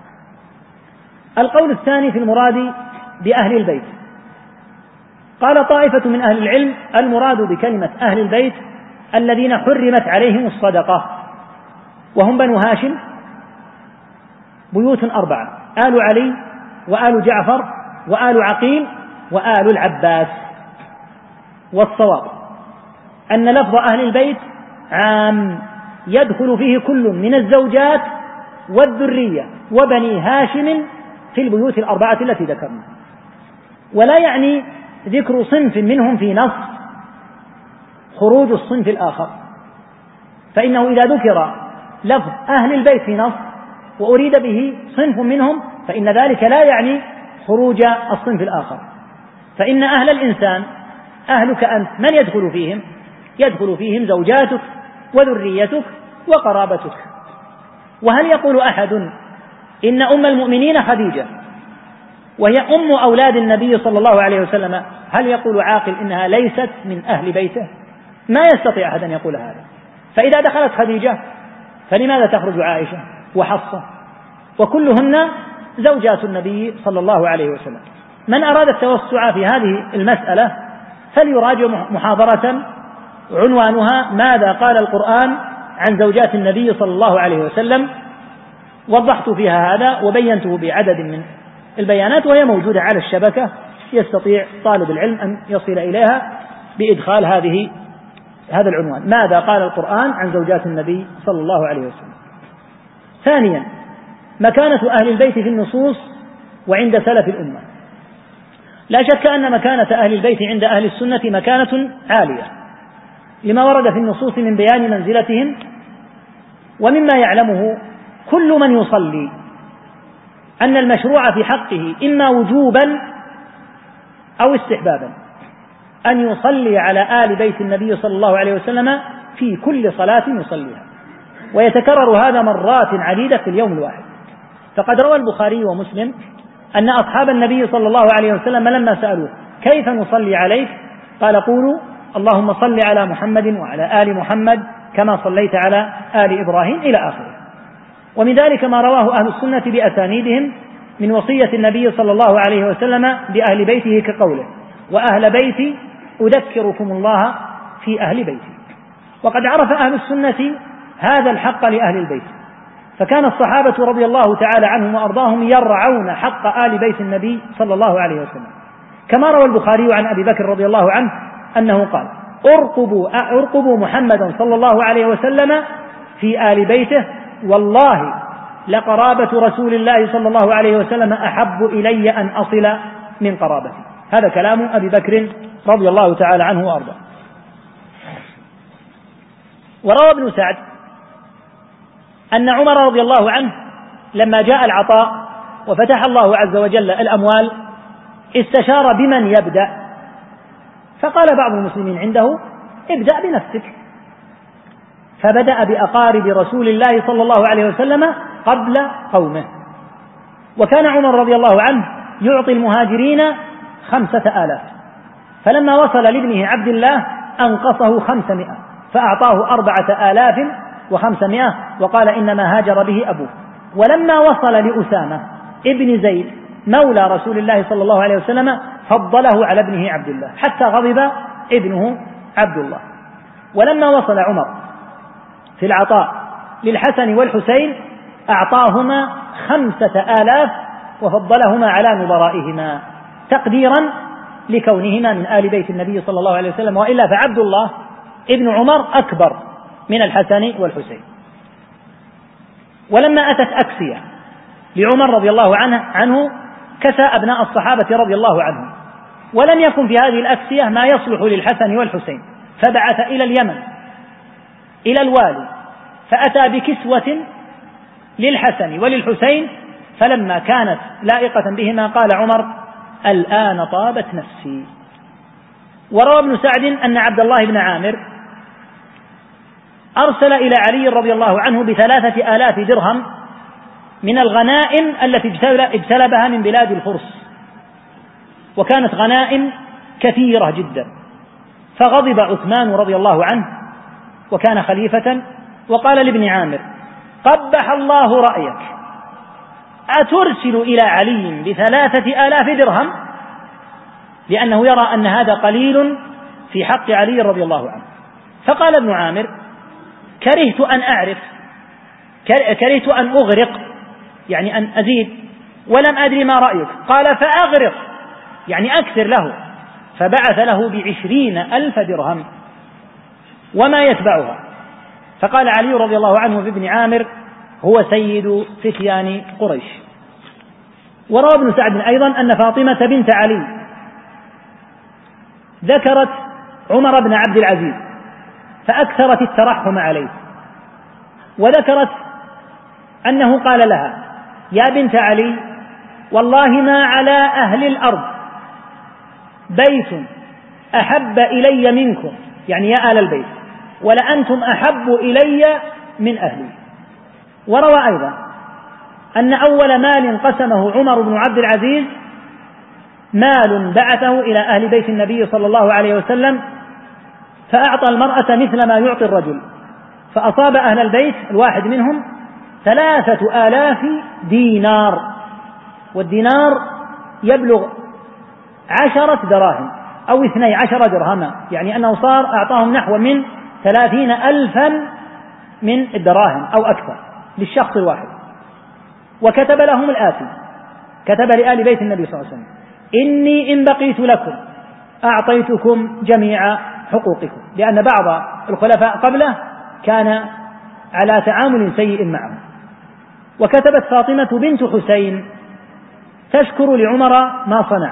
القول الثاني في المراد بأهل البيت، قال طائفة من أهل العلم المراد بكلمة أهل البيت الذين حرمت عليهم الصدقة، وهم بنو هاشم، بيوت أربعة: آل علي وآل جعفر وآل عقيل وآل العباس. والصواب أن لفظ أهل البيت عام يدخل فيه كل من الزوجات والذرية وبني هاشم في البيوت الأربعة التي ذكرنا، ولا يعني ذكر صنف منهم في نص خروج الصنف الآخر، فإنه إذا ذكر لفظ أهل البيت في نص وأريد به صنف منهم فإن ذلك لا يعني خروج الصنف الآخر، فإن أهل الإنسان أهلك أنت من يدخل فيهم؟ يدخل فيهم زوجاتك وذريتك وقرابتك. وهل يقول أحد إن أم المؤمنين خديجة وهي أم أولاد النبي صلى الله عليه وسلم، هل يقول عاقل إنها ليست من أهل بيته؟ ما يستطيع أحد أن يقول هذا. فإذا دخلت خديجة فلماذا تخرج عائشة وحفصة وكلهن زوجات النبي صلى الله عليه وسلم؟ من أراد التوسع في هذه المسألة فليراجع محاضرة عنوانها ماذا قال القرآن عن زوجات النبي صلى الله عليه وسلم، وضحت فيها هذا وبينته بعدد من البيانات، وهي موجودة على الشبكة، يستطيع طالب العلم أن يصل إليها بإدخال هذه هذا العنوان: ماذا قال القرآن عن زوجات النبي صلى الله عليه وسلم. ثانيا، مكانة أهل البيت في النصوص وعند سلف الأمة. لا شك أن مكانة أهل البيت عند أهل السنة مكانة عالية لما ورد في النصوص من بيان منزلتهم، ومما يعلمه كل من يصلي أن المشروع في حقه إما وجوبا أو استحبابا أن يصلي على آل بيت النبي صلى الله عليه وسلم في كل صلاة يصليها، ويتكرر هذا مرات عديدة في اليوم الواحد. فقد روى البخاري ومسلم أن أصحاب النبي صلى الله عليه وسلم لما سألوه كيف نصلي عليك قال قولوا اللهم صل على محمد وعلى آل محمد كما صليت على آل إبراهيم إلى آخره. ومن ذلك ما رواه أهل السنة بأسانيدهم من وصية النبي صلى الله عليه وسلم بأهل بيته كقوله وأهل بيتي أذكركم الله في أهل بيتي. وقد عرف أهل السنة هذا الحق لأهل البيت، فكان الصحابة رضي الله تعالى عنهم وأرضاهم يرعون حق آل بيت النبي صلى الله عليه وسلم، كما روى البخاري عن أبي بكر رضي الله عنه أنه قال ارقبوا, ارقبوا محمدا صلى الله عليه وسلم في آل بيته والله لقرابة رسول الله صلى الله عليه وسلم أحب إلي أن أصل من قرابتي. هذا كلام أبي بكر رضي الله تعالى عنه وأرضاه. وروى ابن سعد أن عمر رضي الله عنه لما جاء العطاء وفتح الله عز وجل الأموال استشار بمن يبدأ، فقال بعض المسلمين عنده ابدأ بنفسك، فبدأ بأقارب رسول الله صلى الله عليه وسلم قبل قومه. وكان عمر رضي الله عنه يعطي المهاجرين خمسة آلاف، فلما وصل لابنه عبد الله أنقصه خمسمائة فأعطاه أربعة آلاف وخمسمائة وقال إنما هاجر به أبوه. ولما وصل لأسامة ابن زيد مولى رسول الله صلى الله عليه وسلم فضله على ابنه عبد الله حتى غضب ابنه عبد الله. ولما وصل عمر في العطاء للحسن والحسين أعطاهما خمسة آلاف وفضلهما على نظرائهما تقديرا لكونهما من آل بيت النبي صلى الله عليه وسلم، وإلا فعبد الله ابن عمر أكبر من الحسن والحسين. ولما أتت أكسية لعمر رضي الله عنه, عنه كسى أبناء الصحابة رضي الله عنهم، ولم يكن في هذه الأكسية ما يصلح للحسن والحسين، فبعث إلى اليمن إلى الوالي فأتى بكسوة للحسن وللحسين، فلما كانت لائقة بهما قال عمر الآن طابت نفسي. وروى ابن سعد أن عبد الله بن عامر أرسل إلى علي رضي الله عنه بثلاثة آلاف درهم من الغنائم التي اجتلبها من بلاد الفرس، وكانت غنائم كثيرة جدا. فغضب عثمان رضي الله عنه وكان خليفة وقال لابن عامر قبح الله رأيك أترسل إلى علي بثلاثة آلاف درهم، لأنه يرى أن هذا قليل في حق علي رضي الله عنه. فقال ابن عامر كرهت أن أعرف كرهت أن أغرق يعني أن أزيد ولم أدري ما رأيك، قال فأغرق يعني أكثر له، فبعث له بعشرين ألف درهم وما يتبعها. فقال علي رضي الله عنه في ابن عامر هو سيد فتيان قريش. وروى ابن سعد أيضا أن فاطمة بنت علي ذكرت عمر بن عبد العزيز فأكثرت الترحم عليه، وذكرت أنه قال لها يا بنت علي والله ما على أهل الأرض بيت أحب إلي منكم يعني يا آل البيت ولأنتم أحب إلي من أهلي. وروى أيضا أن أول مال قسمه عمر بن عبد العزيز مال بعثه إلى أهل بيت النبي صلى الله عليه وسلم، فأعطى المرأة مثل ما يعطي الرجل، فأصاب أهل البيت الواحد منهم ثلاثة آلاف دينار، والدينار يبلغ عشرة دراهم أو اثني عشر درهما، يعني أنه صار أعطاهم نحو من ثلاثين ألفا من الدراهم أو أكثر للشخص الواحد. وكتب لهم الآتي، كتب لآل بيت النبي صلى الله عليه وسلم إني إن بقيت لكم أعطيتكم جميع حقوقكم، لأن بعض الخلفاء قبله كان على تعامل سيء معه. وكتبت فاطمة بنت حسين تشكر لعمر ما صنع،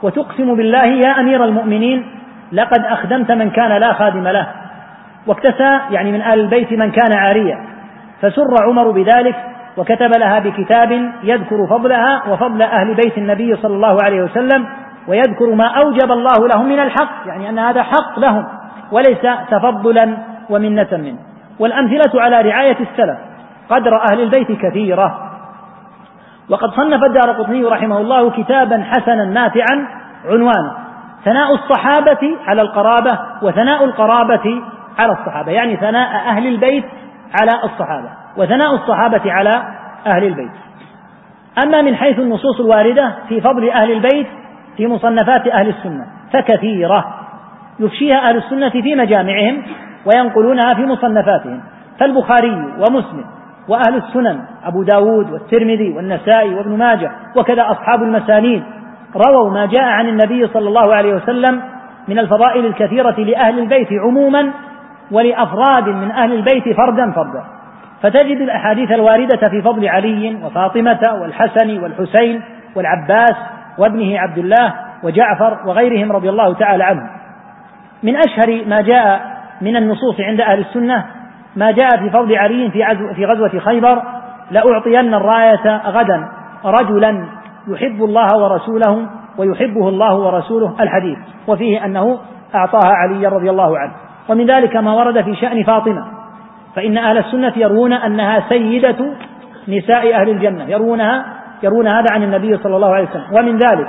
وتقسم بالله يا أمير المؤمنين لقد أخدمت من كان لا خادم له، واكتسى يعني من آل البيت من كان عاريا، فسر عمر بذلك وكتب لها بكتاب يذكر فضلها وفضل أهل بيت النبي صلى الله عليه وسلم، ويذكر ما أوجب الله لهم من الحق، يعني أن هذا حق لهم وليس تفضلا ومنة منه. والأمثلة على رعاية السلف قدر أهل البيت كثيرة. وقد صنف الدارقطني رحمه الله كتابا حسنا ماتعا عنوانه ثناء الصحابة على القرابة وثناء القرابة على الصحابة، يعني ثناء أهل البيت على الصحابة وثناء الصحابة على أهل البيت. أما من حيث النصوص الواردة في فضل أهل البيت في مصنفات أهل السنة فكثيرة يفشيها أهل السنة في مجامعهم وينقلونها في مصنفاتهم، فالبخاري ومسلم وأهل السنن أبو داود والترمذي والنسائي وابن ماجه وكذا أصحاب المسانيد رووا ما جاء عن النبي صلى الله عليه وسلم من الفضائل الكثيرة لأهل البيت عموما ولأفراد من أهل البيت فردا فردا. فتجد الأحاديث الواردة في فضل علي وفاطمة والحسن والحسين والعباس وابنه عبد الله وجعفر وغيرهم رضي الله تعالى عنهم. من أشهر ما جاء من النصوص عند أهل السنة ما جاء في فضل علي في غزوة خيبر: لأعطين الراية غدا رجلا يحب الله ورسوله ويحبه الله ورسوله، الحديث، وفيه أنه أعطاها علي رضي الله عنه. ومن ذلك ما ورد في شأن فاطمة، فإن أهل السنة يرون أنها سيدة نساء أهل الجنة، يرونها يرون هذا عن النبي صلى الله عليه وسلم. ومن ذلك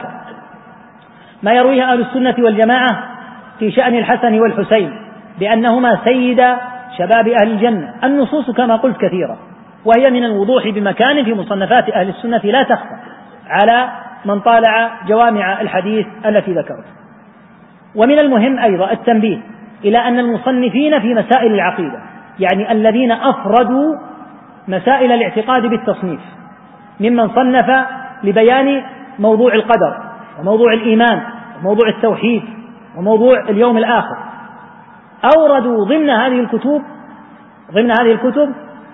ما يرويه أهل السنة والجماعة في شأن الحسن والحسين بأنهما سيدا شباب أهل الجنة. النصوص كما قلت كثيرة، وهي من الوضوح بمكان في مصنفات أهل السنة لا تخفى على من طالع جوامع الحديث التي ذكرت. ومن المهم أيضا التنبيه إلى أن المصنفين في مسائل العقيدة، يعني الذين أفردوا مسائل الاعتقاد بالتصنيف، ممن صنف لبيان موضوع القدر وموضوع الإيمان وموضوع التوحيد وموضوع اليوم الآخر، أوردوا ضمن هذه الكتب ضمن هذه الكتب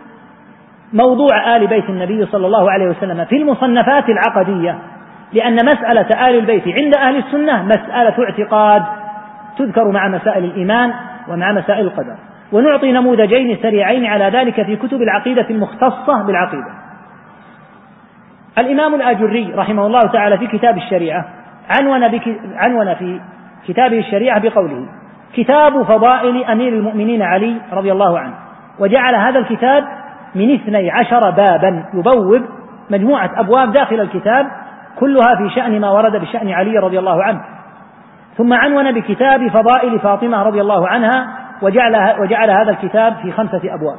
موضوع آل بيت النبي صلى الله عليه وسلم في المصنفات العقدية، لأن مسألة آل البيت عند أهل السنة مسألة اعتقاد تذكر مع مسائل الإيمان ومع مسائل القدر. ونعطي نموذجين سريعين على ذلك في كتب العقيدة المختصة بالعقيدة. الإمام الآجري رحمه الله تعالى في كتاب الشريعة عنون, بك عنون في كتابه الشريعة بقوله: كتاب فضائل أمير المؤمنين علي رضي الله عنه، وجعل هذا الكتاب من اثني عشر بابا، يبوب مجموعة أبواب داخل الكتاب كلها في شأن ما ورد بشأن علي رضي الله عنه. ثم عنون بكتاب فضائل فاطمة رضي الله عنها، وجعل, وجعل هذا الكتاب في خمسة أبواب.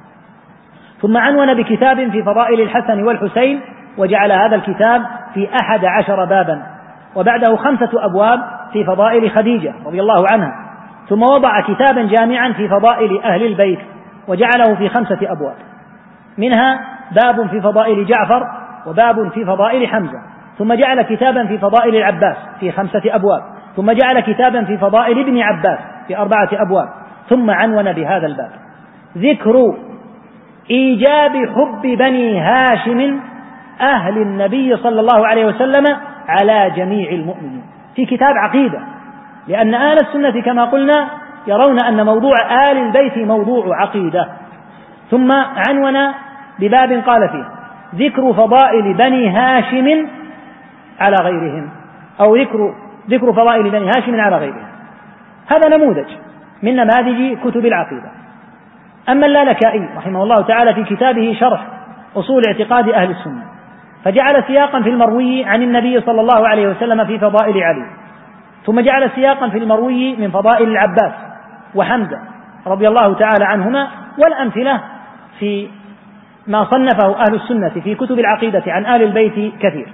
ثم عنون بكتاب في فضائل الحسن والحسين، وجعل هذا الكتاب في أحد عشر بابا. وبعده خمسة أبواب في فضائل خديجة رضي الله عنها. ثم وضع كتابا جامعا في فضائل أهل البيت، وجعله في خمسة أبواب، منها باب في فضائل جعفر وباب في فضائل حمزة. ثم جعل كتابا في فضائل العباس في خمسة أبواب. ثم جعل كتابا في فضائل ابن عباس في أربعة أبواب. ثم عنون بهذا الباب: ذكر إيجاب حب بني هاشم أهل النبي صلى الله عليه وسلم على جميع المؤمنين، في كتاب عقيدة، لأن أهل السنة كما قلنا يرون أن موضوع آل البيت موضوع عقيدة. ثم عنون بباب قال فيه: ذكر فضائل بني هاشم على غيرهم، أو ذكر ذكر فضائل بني هاشم على غيرهم. هذا نموذج من نماذج كتب العقيدة. أما اللالكائي رحمه الله تعالى في كتابه شرح أصول اعتقاد أهل السنة، فجعل سياقا في المروي عن النبي صلى الله عليه وسلم في فضائل علي، ثم جعل سياقا في المروي من فضائل العباس وحمزة رضي الله تعالى عنهما، والأمثلة في ما صنفه أهل السنة في كتب العقيدة عن آل البيت كثير.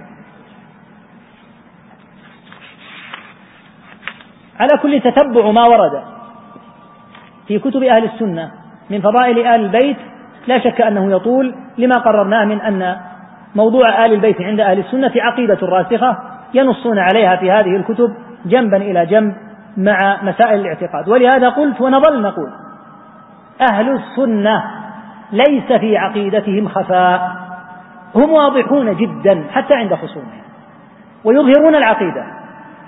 على كل تتبع ما ورد في كتب أهل السنة من فضائل آل البيت لا شك أنه يطول، لما قررناه من أن موضوع آل البيت عند أهل السنة عقيدة راسخة ينصون عليها في هذه الكتب جنبا إلى جنب مع مسائل الاعتقاد. ولهذا قلت ونظل نقول: أهل السنة ليس في عقيدتهم خفاء، هم واضحون جدا حتى عند خصومهم، ويظهرون العقيدة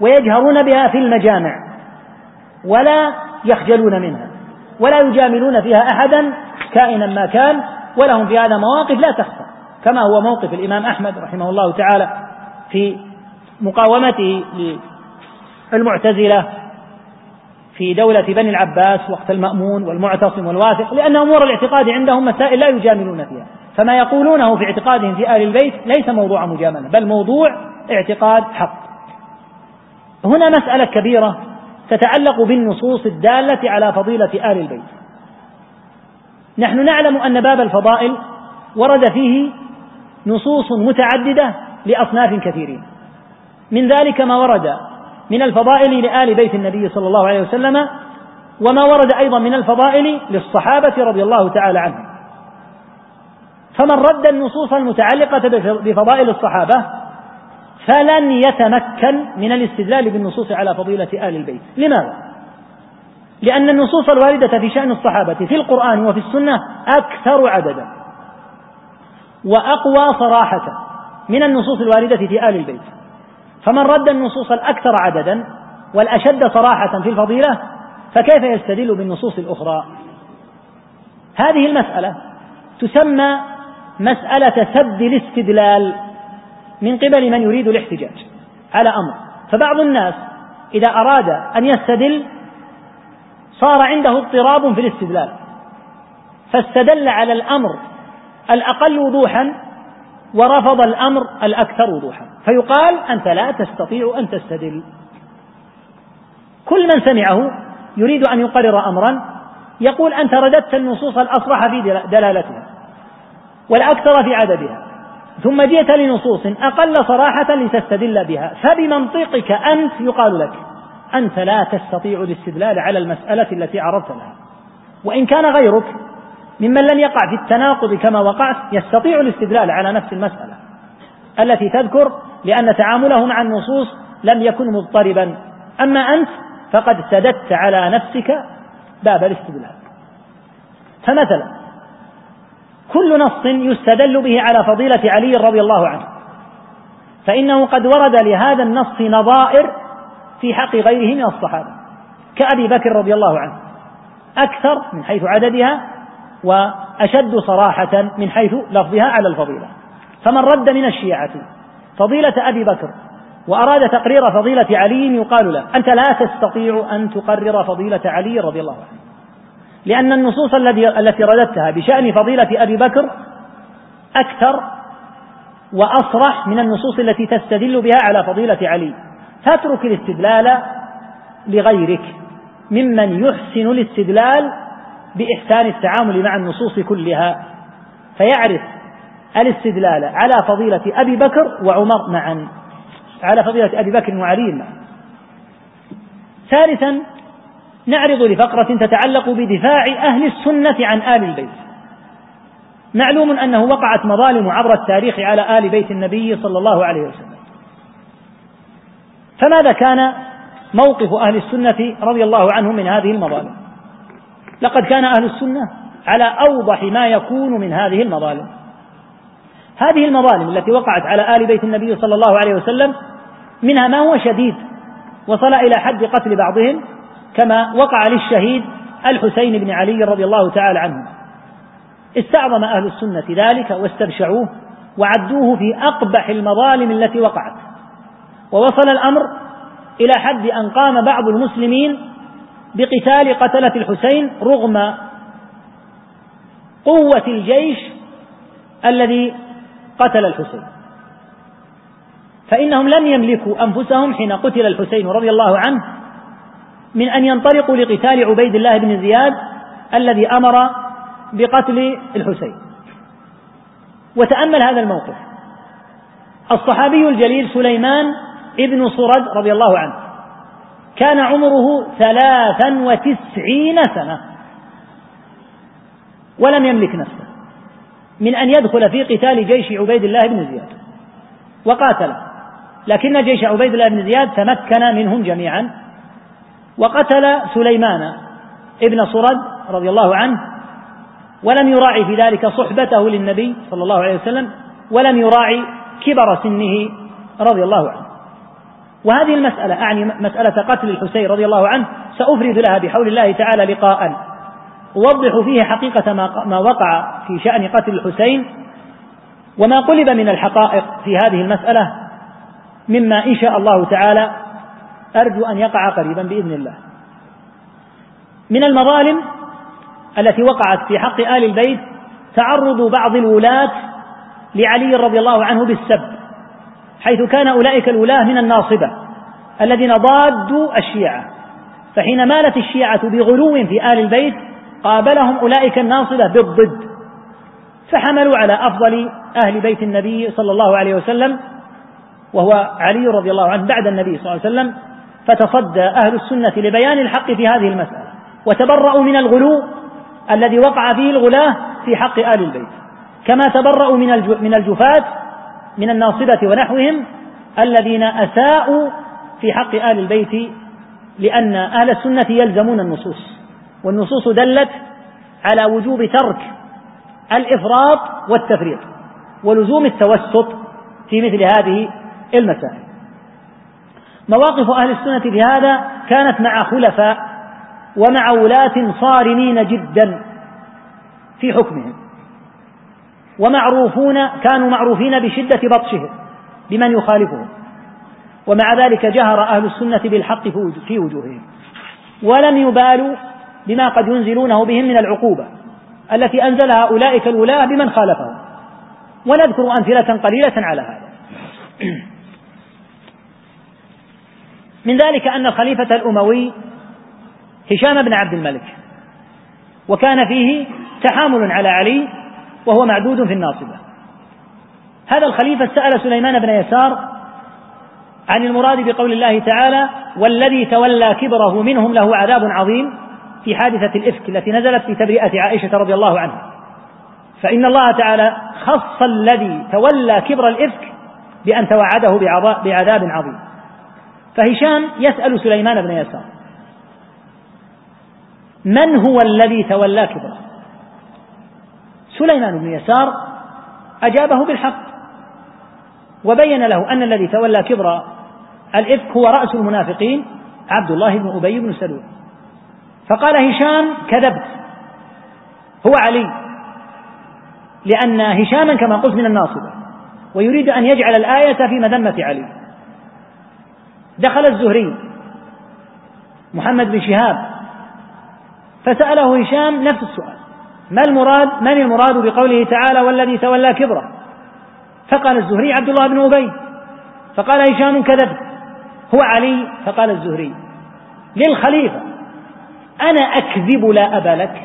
ويجهرون بها في المجامع ولا يخجلون منها ولا يجاملون فيها أحدا كائنا ما كان، ولهم في هذا مواقف لا تخفى، كما هو موقف الإمام أحمد رحمه الله تعالى في مقاومته للمعتزلة في دولة بني العباس وقت المأمون والمعتصم والواثق، لأن أمور الاعتقاد عندهم مسائل لا يجاملون فيها، فما يقولونه في اعتقادهم في آل البيت ليس موضوع مجاملة بل موضوع اعتقاد حق. هنا مسألة كبيرة تتعلق بالنصوص الدالة على فضيلة آل البيت. نحن نعلم أن باب الفضائل ورد فيه نصوص متعددة لأصناف كثيرين، من ذلك ما ورد من الفضائل لآل بيت النبي صلى الله عليه وسلم، وما ورد أيضا من الفضائل للصحابة رضي الله تعالى عنهم. فمن رد النصوص المتعلقة بفضائل الصحابة فلن يتمكن من الاستدلال بالنصوص على فضيلة آل البيت. لماذا؟ لأن النصوص الواردة في شأن الصحابة في القرآن وفي السنة أكثر عددا وأقوى صراحة من النصوص الواردة في آل البيت، فمن رد النصوص الأكثر عددا والأشد صراحة في الفضيلة فكيف يستدل بالنصوص الأخرى؟ هذه المسألة تسمى مسألة سد الاستدلال من قبل من يريد الاحتجاج على أمر. فبعض الناس إذا أراد أن يستدل صار عنده اضطراب في الاستدلال، فاستدل على الأمر الأقل وضوحا ورفض الأمر الأكثر وضوحا، فيقال أنت لا تستطيع أن تستدل. كل من سمعه يريد أن يقرر أمرا يقول أنت رددت النصوص الأصرح في دلالتها والأكثر في عددها، ثم جئت لنصوص أقل صراحة لتستدل بها، فبمنطقك أنت يقال لك أنت لا تستطيع الاستدلال على المسألة التي عرضت لها. وإن كان غيرك ممن لم يقع في التناقض كما وقعت يستطيع الاستدلال على نفس المسألة التي تذكر، لأن تعامله مع النصوص لم يكن مضطربا، أما أنت فقد سددت على نفسك باب الاستدلال. فمثلا كل نص يستدل به على فضيلة علي رضي الله عنه فإنه قد ورد لهذا النص نظائر في حق غيره من الصحابة كأبي بكر رضي الله عنه، أكثر من حيث عددها وأشد صراحة من حيث لفظها على الفضيلة. فمن رد من الشيعة فضيلة أبي بكر وأراد تقرير فضيلة علي يقال له أنت لا تستطيع أن تقرر فضيلة علي رضي الله عنه، لأن النصوص التي رددتها بشأن فضيلة أبي بكر أكثر وأصرح من النصوص التي تستدل بها على فضيلة علي، فاترك الاستدلال لغيرك ممن يحسن الاستدلال بإحسان التعامل مع النصوص كلها، فيعرف الاستدلال على فضيلة أبي بكر وعمر معا، على فضيلة أبي بكر وعلي معا. ثالثا نعرض لفقرة تتعلق بدفاع أهل السنة عن آل البيت. معلوم أنه وقعت مظالم عبر التاريخ على آل بيت النبي صلى الله عليه وسلم، فماذا كان موقف أهل السنة رضي الله عنهم من هذه المظالم؟ لقد كان أهل السنة على أوضح ما يكون من هذه المظالم. هذه المظالم التي وقعت على آل بيت النبي صلى الله عليه وسلم منها ما هو شديد وصل إلى حد قتل بعضهم، كما وقع للشهيد الحسين بن علي رضي الله تعالى عنه. استعظم أهل السنة ذلك واستبشعوه وعدوه في أقبح المظالم التي وقعت، ووصل الأمر إلى حد أن قام بعض المسلمين بقتال قتلة الحسين رغم قوة الجيش الذي قتل الحسين، فإنهم لم يملكوا أنفسهم حين قتل الحسين رضي الله عنه من أن ينطلقوا لقتال عبيد الله بن زياد الذي أمر بقتل الحسين. وتأمل هذا الموقف، الصحابي الجليل سليمان ابن صرد رضي الله عنه كان عمره ثلاثا وتسعين سنة ولم يملك نفسه من أن يدخل في قتال جيش عبيد الله بن زياد وقاتل، لكن جيش عبيد الله بن زياد تمكن منهم جميعا وقتل سليمان ابن صرد رضي الله عنه، ولم يراعي في ذلك صحبته للنبي صلى الله عليه وسلم ولم يراعي كبر سنه رضي الله عنه. وهذه المسألة أعني مسألة قتل الحسين رضي الله عنه سأفرد لها بحول الله تعالى لقاء أوضح فيه حقيقة ما وقع في شأن قتل الحسين وما قلب من الحقائق في هذه المسألة، مما إن شاء الله تعالى أرجو أن يقع قريبا بإذن الله. من المظالم التي وقعت في حق آل البيت تعرض بعض الولاة لعلي رضي الله عنه بالسب، حيث كان أولئك الولاة من الناصبة الذين ضادوا الشيعة، فحين مالت الشيعة بغلو في آل البيت قابلهم أولئك الناصبة بالضد، فحملوا على أفضل أهل بيت النبي صلى الله عليه وسلم وهو علي رضي الله عنه بعد النبي صلى الله عليه وسلم، فتصدى أهل السنة لبيان الحق في هذه المسألة وتبرأوا من الغلو الذي وقع فيه الغلاة في حق آل البيت، كما تبرأوا من الجفاة من الناصبة ونحوهم الذين أساءوا في حق آل البيت، لأن أهل السنة يلزمون النصوص، والنصوص دلت على وجوب ترك الإفراط والتفريط ولزوم التوسط في مثل هذه المسائل. مواقف أهل السنة في هذا كانت مع خلفاء ومع ولاة صارمين جدا في حكمهم، ومعروفون كانوا معروفين بشدة بطشهم بمن يخالفهم، ومع ذلك جهر أهل السنة بالحق في وجوههم، ولم يبالوا بما قد ينزلونه بهم من العقوبة التي أنزلها أولئك الولاة بمن خالفهم، ونذكر أمثلة قليلة على هذا. من ذلك أن الخليفة الأموي هشام بن عبد الملك، وكان فيه تحامل على علي وهو معدود في الناصبة. هذا الخليفة سأل سليمان بن يسار عن المراد بقول الله تعالى: والذي تولى كبره منهم له عذاب عظيم، في حادثة الإفك التي نزلت في تبرئة عائشة رضي الله عنها، فإن الله تعالى خص الذي تولى كبر الإفك بأن توعده بعذاب عظيم. فهشام يسأل سليمان بن يسار: من هو الذي تولى كبره؟ سليمان بن يسار أجابه بالحق، وبين له أن الذي تولى كبر الإفك هو رأس المنافقين عبد الله بن أبي بن سلول. فقال هشام: كذبت، هو علي، لأن هشاما كما قلت من الناصبة، ويريد أن يجعل الآية في مذمة علي. دخل الزهري محمد بن شهاب فسأله هشام نفس السؤال: ما المراد من المراد بقوله تعالى والذي تولى كبره؟ فقال الزهري: عبد الله بن أبي. فقال هشام: كذبت، هو علي. فقال الزهري للخليفة: أنا أكذب لا أبا لك؟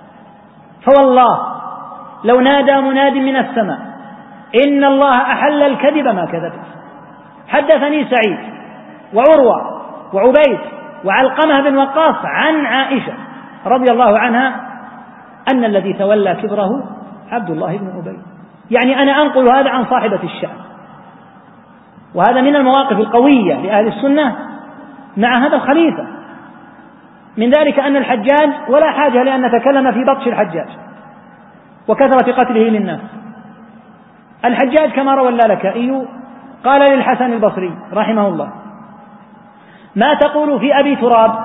فوالله لو نادى مناد من السماء إن الله أحل الكذب ما كذبت. حدثني سعيد وعروة وعبيد وعلقمة بن وقاص عن عائشة رضي الله عنها أن الذي تولى كبره عبد الله بن أبي. يعني أنا أنقل هذا عن صاحبة الشأن. وهذا من المواقف القوية لأهل السنة مع هذا الخليفة. من ذلك أن الحجاج، ولا حاجة لأن نتكلم في بطش الحجاج وكثرة قتله للناس، الحجاج كما روى اللالكائي قال للحسن البصري رحمه الله: ما تقول في أبي تراب؟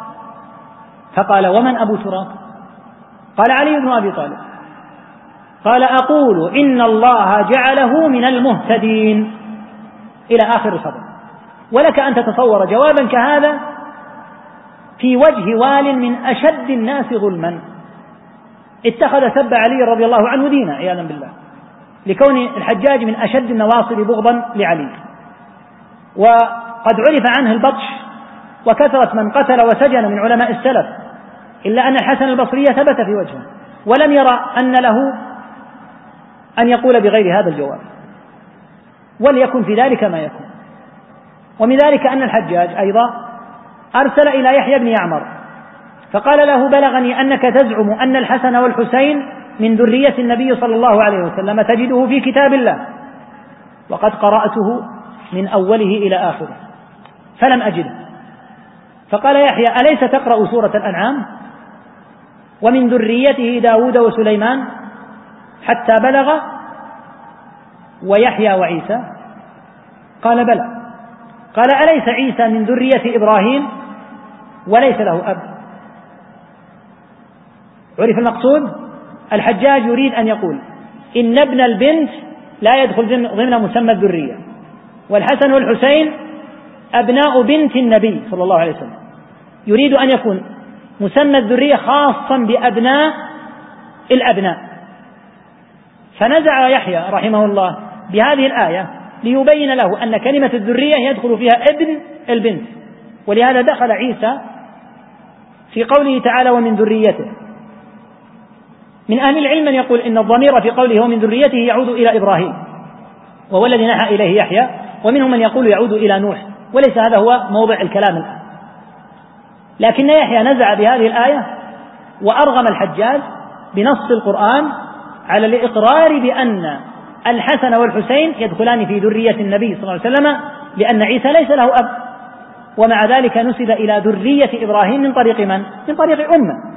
فقال: ومن أبو تراب؟ قال: علي بن أبي طالب. قال: أقول إن الله جعله من المهتدين، إلى آخر الخبر. ولك أن تتصور جوابا كهذا في وجه وال من أشد الناس ظلما اتخذ سب علي رضي الله عنه دينا عياذا بالله، لكون الحجاج من أشد النواصب بغضا لعلي، وقد عرف عنه البطش وكثرة من قتل وسجن من علماء السلف، إلا أن الحسن البصري ثبت في وجهه ولم يرى أن له أن يقول بغير هذا الجواب، وليكن في ذلك ما يكون. ومن ذلك أن الحجاج أيضا أرسل إلى يحيى بن يعمر فقال له: بلغني أنك تزعم أن الحسن والحسين من ذرية النبي صلى الله عليه وسلم، تجده في كتاب الله، وقد قرأته من أوله إلى آخره فلم أجده. فقال يحيى: أليس تقرأ سورة الأنعام ومن ذريته داود وسليمان حتى بلغ ويحيى وعيسى؟ قال: بلى. قال أليس عيسى من ذرية إبراهيم وليس له أب؟ عرف المقصود؟ الحجاج يريد أن يقول إن ابن البنت لا يدخل ضمن مسمى الذرية، والحسن والحسين أبناء بنت النبي صلى الله عليه وسلم، يريد أن يكون مسمى الذرية خاصا بأبناء الأبناء. فنزع يحيى رحمه الله بهذه الآية ليبين له أن كلمة الذرية يدخل فيها ابن البنت، ولهذا دخل عيسى في قوله تعالى ومن ذريته. من أهل العلم من يقول إن الضمير في قوله ومن ذريته يعود إلى إبراهيم وهو الذي نحى إليه يحيى، ومنهم من يقول يعود إلى نوح، وليس هذا هو موضع الكلام الآن. لكن يحيى نزع بهذه الآية وأرغم الحجاج بنص القرآن على الإقرار بأن الحسن والحسين يدخلان في ذرية النبي صلى الله عليه وسلم، لأن عيسى ليس له أب، ومع ذلك نسب إلى ذرية إبراهيم من طريق من؟ من طريق أمه.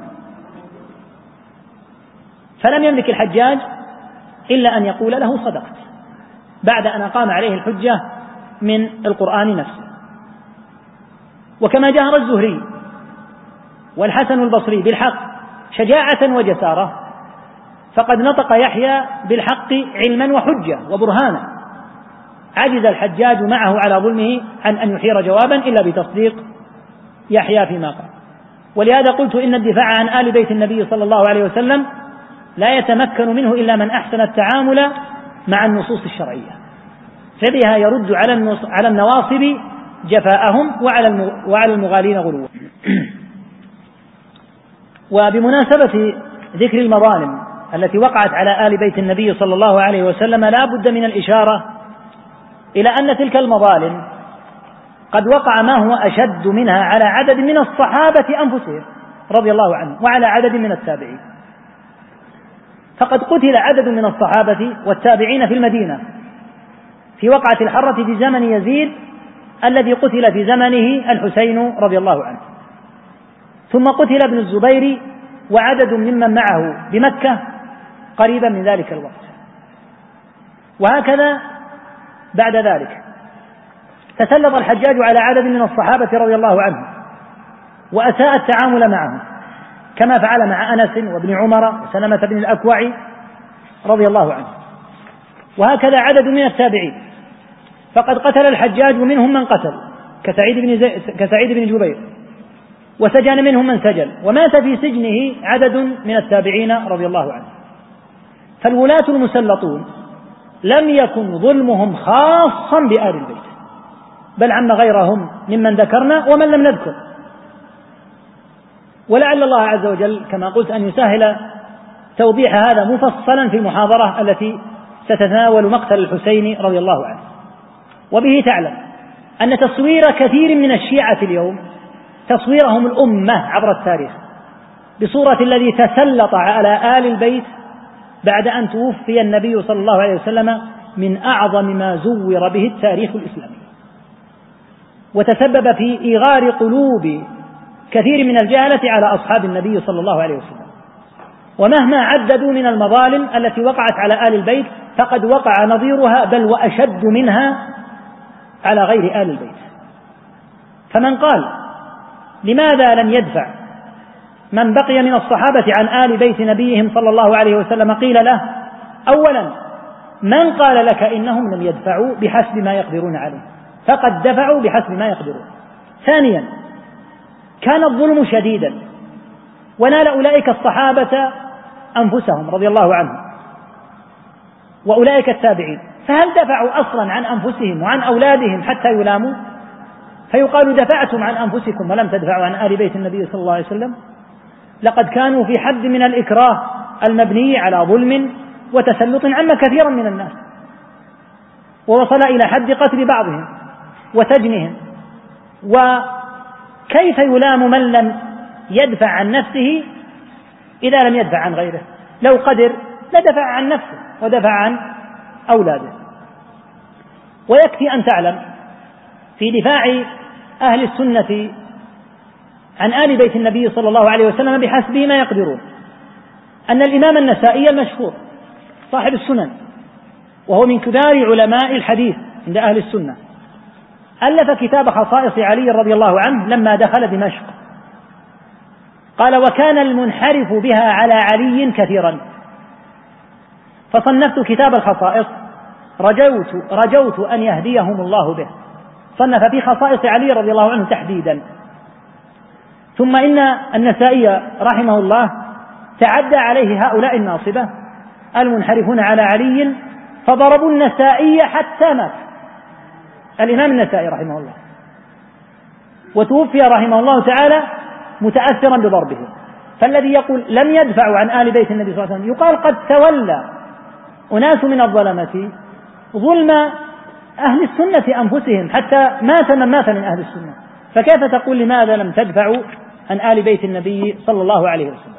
فلم يملك الحجاج إلا أن يقول له صدقت، بعد أن أقام عليه الحجة من القرآن نفسه. وكما جهر الزهري والحسن البصري بالحق شجاعة وجسارة، فقد نطق يحيى بالحق علما وحجة وبرهانا، عجز الحجاج معه على ظلمه عن أن يحير جوابا إلا بتصديق يحيى فيما قال. ولهذا قلت إن الدفاع عن آل بيت النبي صلى الله عليه وسلم لا يتمكن منه إلا من أحسن التعامل مع النصوص الشرعية، فبها يرد على النواصب جفاءهم وعلى المغالين غلوهم. وبمناسبة ذكر المظالم التي وقعت على آل بيت النبي صلى الله عليه وسلم لا بد من الإشارة إلى أن تلك المظالم قد وقع ما هو أشد منها على عدد من الصحابة أنفسهم رضي الله عنهم وعلى عدد من التابعين. فقد قتل عدد من الصحابة والتابعين في المدينة في وقعة الحرة في زمن يزيد الذي قتل في زمنه الحسين رضي الله عنه، ثم قتل ابن الزبير وعدد ممن معه بمكة قريبا من ذلك الوقت. وهكذا بعد ذلك تسلط الحجاج على عدد من الصحابة رضي الله عنهم وأساء التعامل معهم، كما فعل مع أنس وابن عمر وسلمة بن الأكوع رضي الله عنه. وهكذا عدد من التابعين، فقد قتل الحجاج منهم من قتل كسعيد بن, زي... كسعيد بن جبير، وسجن منهم من سجن، ومات في سجنه عدد من التابعين رضي الله عنه. فالولاة المسلطون لم يكن ظلمهم خاصا بآل البيت، بل عم غيرهم ممن ذكرنا ومن لم نذكر. ولعل الله عز وجل كما قلت أن يسهل توضيح هذا مفصلا في المحاضرة التي ستتناول مقتل الحسين رضي الله عنه. وبه تعلم أن تصوير كثير من الشيعة اليوم تصويرهم الأمة عبر التاريخ بصورة الذي تسلط على آل البيت بعد أن توفي النبي صلى الله عليه وسلم من أعظم ما زور به التاريخ الإسلامي، وتسبب في إيغار قلوب كثير من الجهلة على أصحاب النبي صلى الله عليه وسلم. ومهما عددوا من المظالم التي وقعت على آل البيت فقد وقع نظيرها بل وأشد منها على غير آل البيت. فمن قال لماذا لم يدفع من بقي من الصحابة عن آل بيت نبيهم صلى الله عليه وسلم، قيل له أولا من قال لك إنهم لم يدفعوا بحسب ما يقدرون عليه، فقد دفعوا بحسب ما يقدرون. ثانيا كان الظلم شديدا ونال أولئك الصحابة أنفسهم رضي الله عنهم وأولئك التابعين، فهل دفعوا أصلا عن أنفسهم وعن أولادهم حتى يلاموا؟ فيقال دفعتم عن أنفسكم ولم تدفعوا عن آل بيت النبي صلى الله عليه وسلم. لقد كانوا في حد من الإكراه المبني على ظلم وتسلط عم كثيرا من الناس، ووصل إلى حد قتل بعضهم وسجنهم. وكيف يلام من لم يدفع عن نفسه إذا لم يدفع عن غيره؟ لو قدر لدفع عن نفسه ودفع عن أولاده. ويكفي أن تعلم في دفاع أهل السنة عن آل بيت النبي صلى الله عليه وسلم بحسب ما يقدرون أن الإمام النسائي المشهور صاحب السنن، وهو من كبار علماء الحديث عند أهل السنة، ألف كتاب خصائص علي رضي الله عنه لما دخل دمشق، قال: وكان المنحرف بها على علي كثيرا، فصنفت كتاب الخصائص رجوت, رجوت أن يهديهم الله به. صنف في خصائص علي رضي الله عنه تحديدا. ثم إن النسائي رحمه الله تعدى عليه هؤلاء الناصبة المنحرفون على علي، فضربوا النسائي حتى مات، الإمام النسائي رحمه الله، وتوفي رحمه الله تعالى متأثرا بضربه. فالذي يقول لم يدفعوا عن آل بيت النبي صلى الله عليه وسلم، يقال قد تولى أناس من الظلمة ظلم أهل السنة أنفسهم حتى مات من مات من أهل السنة، فكيف تقول لماذا لم تدفعوا عن آل بيت النبي صلى الله عليه وسلم؟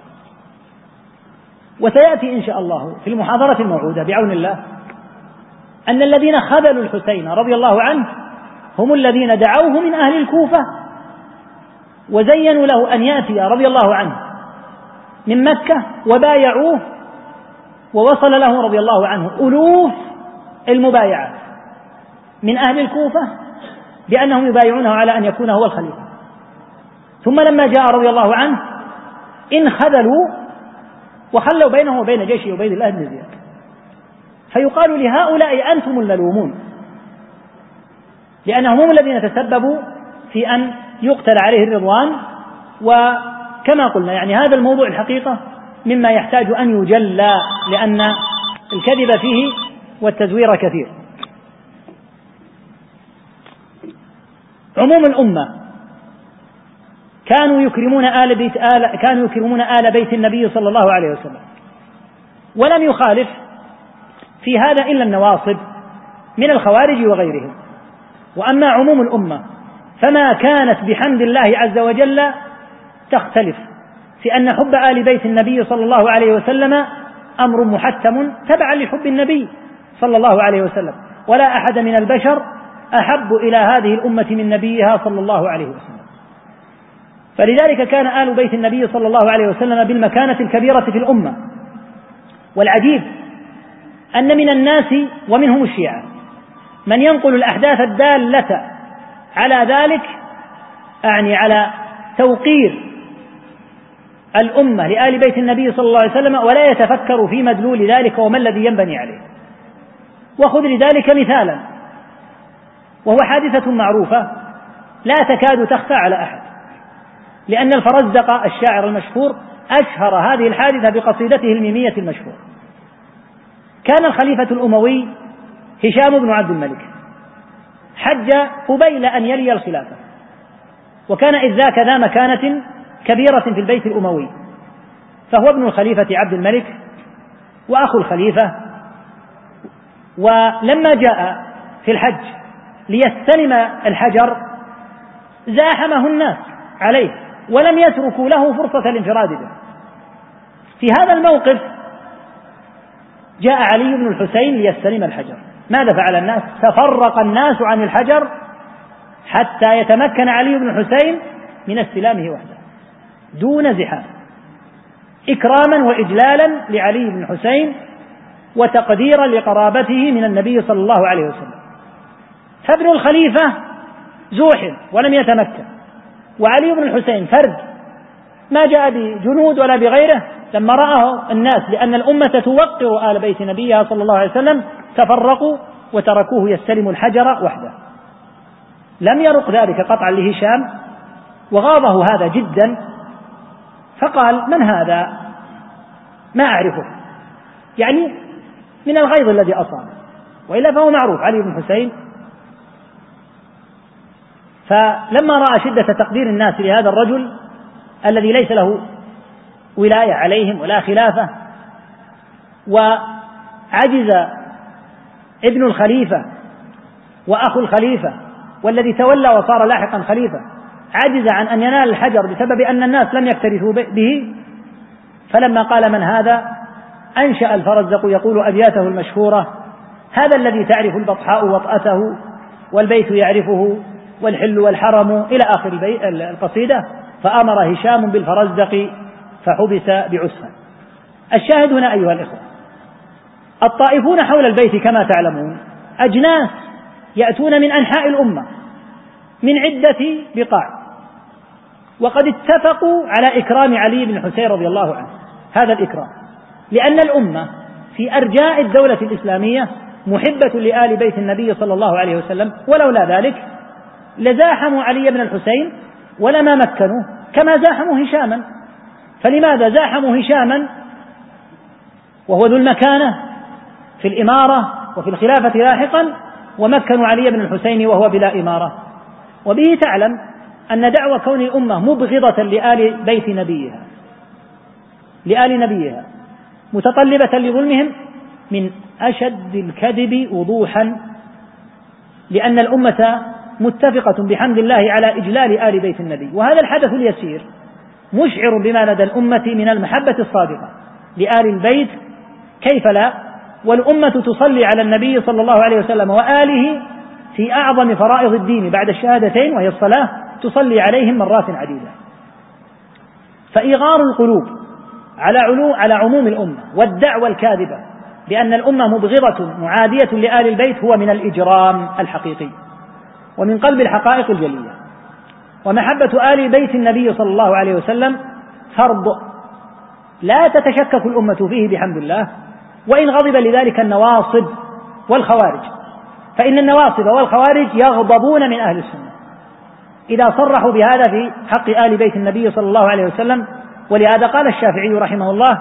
وسيأتي إن شاء الله في المحاضرة الموعودة بعون الله أن الذين خذلوا الحسين رضي الله عنه هم الذين دعوه من أهل الكوفة وزينوا له أن يأتي رضي الله عنه من مكة وبايعوه، ووصل له رضي الله عنه ألوف المبايعات من أهل الكوفة بأنهم يبايعونه على أن يكون هو الخليفة. ثم لما جاء رضي الله عنه انخذلوا وخلوا بينه وبين جيش عبيد الله بن زياد، فيقال لهؤلاء أنتم الملومون، لأنهم هم الذين تسببوا في أن يقتل عليه الرضوان. وكما قلنا يعني هذا الموضوع الحقيقة مما يحتاج أن يجلى، لأن الكذب فيه والتزوير كثير. عموم الأمة كانوا يكرمون آل بيت آل كانوا يكرمون آل بيت النبي صلى الله عليه وسلم، ولم يخالف في هذا إلا النواصب من الخوارج وغيرهم. وأما عموم الأمة فما كانت بحمد الله عز وجل تختلف في أن حب آل بيت النبي صلى الله عليه وسلم أمر محتم تبعا لحب النبي صلى الله عليه وسلم، ولا أحد من البشر أحب إلى هذه الأمة من نبيها صلى الله عليه وسلم. فلذلك كان آل بيت النبي صلى الله عليه وسلم بالمكانة الكبيرة في الأمة. والعجيب أن من الناس ومنهم الشيعة من ينقل الأحداث الدالة على ذلك، أعني على توقير الأمة لآل بيت النبي صلى الله عليه وسلم، ولا يتفكر في مدلول ذلك وما الذي ينبني عليه. وخذ لذلك مثالا، وهو حادثة معروفة لا تكاد تخفى على أحد، لأن الفرزدق الشاعر المشهور أشهر هذه الحادثة بقصيدته الميمية المشهورة. كان الخليفة الأموي هشام بن عبد الملك حج قبيل أن يلي الخلافة، وكان إذ ذاك ذا مكانة كبيرة في البيت الأموي، فهو ابن الخليفة عبد الملك وأخو الخليفة. ولما جاء في الحج ليستلم الحجر زاحمه الناس عليه ولم يتركوا له فرصة الانفراد به. في هذا الموقف جاء علي بن الحسين ليستلم الحجر، ماذا فعل الناس؟ تفرق الناس عن الحجر حتى يتمكن علي بن الحسين من استلامه وحده دون زحام، إكراما وإجلالا لعلي بن الحسين وتقديرا لقرابته من النبي صلى الله عليه وسلم. فابن الخليفة زوحم ولم يتمكن، وعلي بن الحسين فرد ما جاء بجنود ولا بغيره، لما رآه الناس لأن الأمة توقر آل بيت نبيها صلى الله عليه وسلم تفرقوا وتركوه يستلم الحجر وحده. لم يرق ذلك قطعا لهشام، وغاضه هذا جدا، فقال: من هذا؟ ما أعرفه، يعني من الغيظ الذي أصاب، وإلا فهو معروف علي بن الحسين. فلما رأى شدة تقدير الناس لهذا الرجل الذي ليس له ولاية عليهم ولا خلافة، وعجز ابن الخليفة وأخو الخليفة والذي تولى وصار لاحقا خليفة عجز عن أن ينال الحجر بسبب أن الناس لم يكترثوا به، فلما قال: من هذا؟ أنشأ الفرزدق يقول أبياته المشهورة: هذا الذي تعرف البطحاء وطأته والبيت يعرفه والحل والحرم، إلى آخر القصيدة. فأمر هشام بالفرزدق فحبس بعسفة. الشاهد هنا أيها الإخوة، الطائفون حول البيت كما تعلمون أجناس يأتون من أنحاء الأمة، من عدة بقاع، وقد اتفقوا على إكرام علي بن الحسين رضي الله عنه هذا الإكرام، لأن الأمة في أرجاء الدولة الإسلامية محبة لآل بيت النبي صلى الله عليه وسلم، ولولا ذلك لزاحموا علي بن الحسين ولما مكنوه، كما زاحموا هشاما. فلماذا زاحموا هشاما وهو ذو المكانة في الإمارة وفي الخلافة لاحقا، ومكنوا علي بن الحسين وهو بلا إمارة؟ وبه تعلم أن دعوى كون الأمة مبغضة لآل بيت نبيها لآل نبيها متطلبة لظلمهم من أشد الكذب وضوحا، لأن الأمة متفقة بحمد الله على إجلال آل بيت النبي، وهذا الحدث اليسير مشعر بما لدى الأمة من المحبة الصادقة لآل البيت، كيف لا؟ والأمة تصلي على النبي صلى الله عليه وسلم وآله في أعظم فرائض الدين بعد الشهادتين وهي الصلاة، تصلي عليهم مرات عديدة. فإغار القلوب على علو على عموم الأمة والدعوة الكاذبة بأن الأمة مبغضة معادية لآل البيت هو من الإجرام الحقيقي ومن قلب الحقائق الجلية. ومحبة آل بيت النبي صلى الله عليه وسلم فرض لا تتشكك الأمة فيه بحمد الله، وإن غضب لذلك النواصب والخوارج، فإن النواصب والخوارج يغضبون من أهل السنة إذا صرحوا بهذا في حق آل بيت النبي صلى الله عليه وسلم. ولهذا قال الشافعي رحمه الله: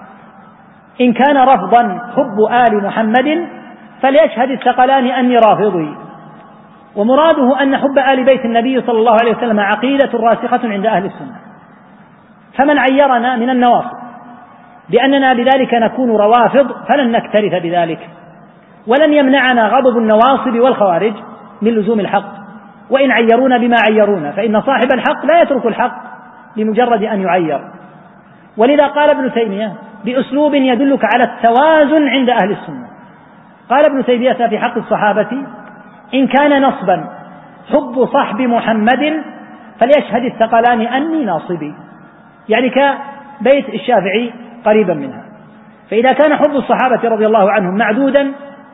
إن كان رفضا حب آل محمد فليشهد الثقلان أني رافضي. ومراده أن حب آل بيت النبي صلى الله عليه وسلم عقيدة راسخة عند أهل السنة، فمن عيرنا من النواصب بأننا بذلك نكون روافض فلن نكترث بذلك، ولن يمنعنا غضب النواصب والخوارج من لزوم الحق، وإن عيرونا بما عيرونا، فإن صاحب الحق لا يترك الحق لمجرد أن يعير. ولذا قال ابن تيمية بأسلوب يدلك على التوازن عند أهل السنة، قال ابن تيمية في حق الصحابة: إن كان نصبا حب صحب محمد فليشهد الثقلان أني ناصبي، يعني كبيت الشافعي قريبا منها. فإذا كان حب الصحابة رضي الله عنهم معدودا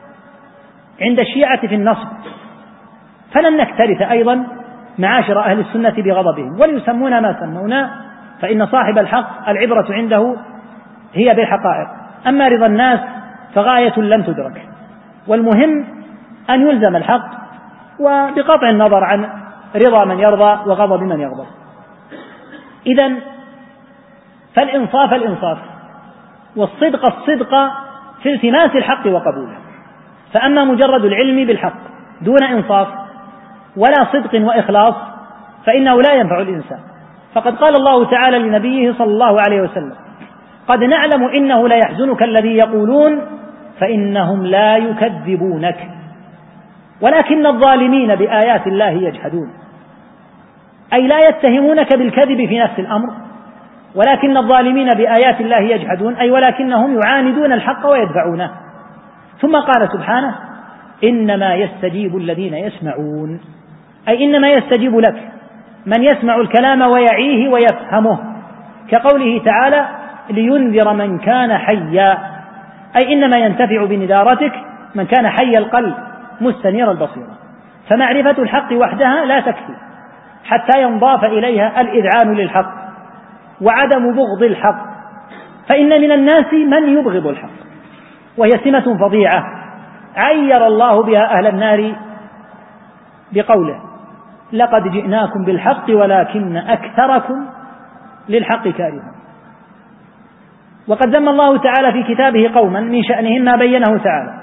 عند الشيعة في النصب، فلن نكترث أيضا معاشر أهل السنة بغضبهم، وليسمون ما سمونا، فإن صاحب الحق العبرة عنده هي بالحقائق، أما رضا الناس فغاية لم تدرك، والمهم أن يلزم الحق وبقطع النظر عن رضا من يرضى وغضب من يغضب. إذن فالإنصاف الإنصاف والصدق الصدق في التماس الحق وقبوله. فأما مجرد العلم بالحق دون إنصاف ولا صدق وإخلاص فإنه لا ينفع الإنسان. فقد قال الله تعالى لنبيه صلى الله عليه وسلم: قد نعلم إنه لا يحزنك الذي يقولون فإنهم لا يكذبونك ولكن الظالمين بآيات الله يجحدون. أي لا يتهمونك بالكذب في نفس الأمر، ولكن الظالمين بآيات الله يجحدون، أي ولكنهم يعاندون الحق ويدفعونه. ثم قال سبحانه: إنما يستجيب الذين يسمعون، أي إنما يستجيب لك من يسمع الكلام ويعيه ويفهمه، كقوله تعالى: لينذر من كان حيا، أي إنما ينتفع بندارتك من كان حي القلب مستنير البصيرة. فمعرفة الحق وحدها لا تكفي حتى ينضاف إليها الإذعان للحق وعدم بغض الحق، فإن من الناس من يبغض الحق، وهي سمة فظيعة عير الله بها أهل النار بقوله: لقد جئناكم بالحق ولكن أكثركم للحق كارهون. وقد ذم الله تعالى في كتابه قوما من شأنهم ما بينه تعالى: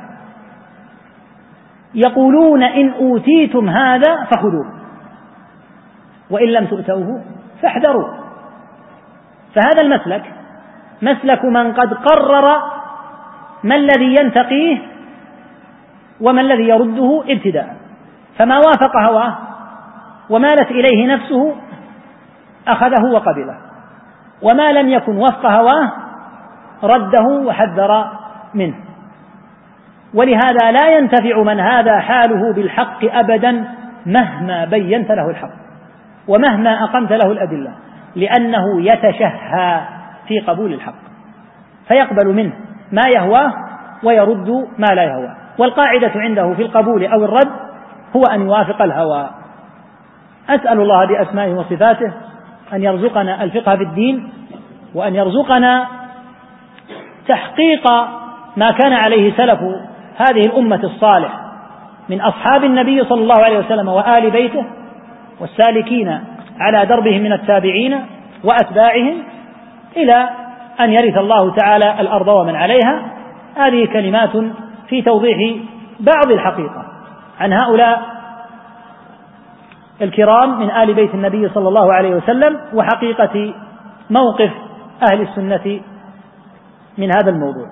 يقولون إن أوتيتم هذا فخذوه وإن لم تؤتوه فاحذروا. فهذا المسلك مسلك من قد قرر ما الذي ينتقيه وما الذي يرده ابتداء، فما وافق هواه ومالت إليه نفسه أخذه وقبله، وما لم يكن وفق هواه رده وحذر منه. ولهذا لا ينتفع من هذا حاله بالحق أبدا مهما بينت له الحق ومهما أقمت له الأدلة، لأنه يتشهى في قبول الحق فيقبل منه ما يهواه ويرد ما لا يهواه. والقاعدة عنده في القبول أو الرد هو أن يوافق الهوى. أسأل الله بأسمائه وصفاته أن يرزقنا الفقه في الدين، وأن يرزقنا تحقيق ما كان عليه سلف هذه الأمة الصالح من أصحاب النبي صلى الله عليه وسلم وآل بيته والسالكين على دربهم من التابعين وأتباعهم إلى أن يرث الله تعالى الأرض ومن عليها. هذه كلمات في توضيح بعض الحقيقة عن هؤلاء الكرام من آل بيت النبي صلى الله عليه وسلم، وحقيقة موقف أهل السنة من هذا الموضوع.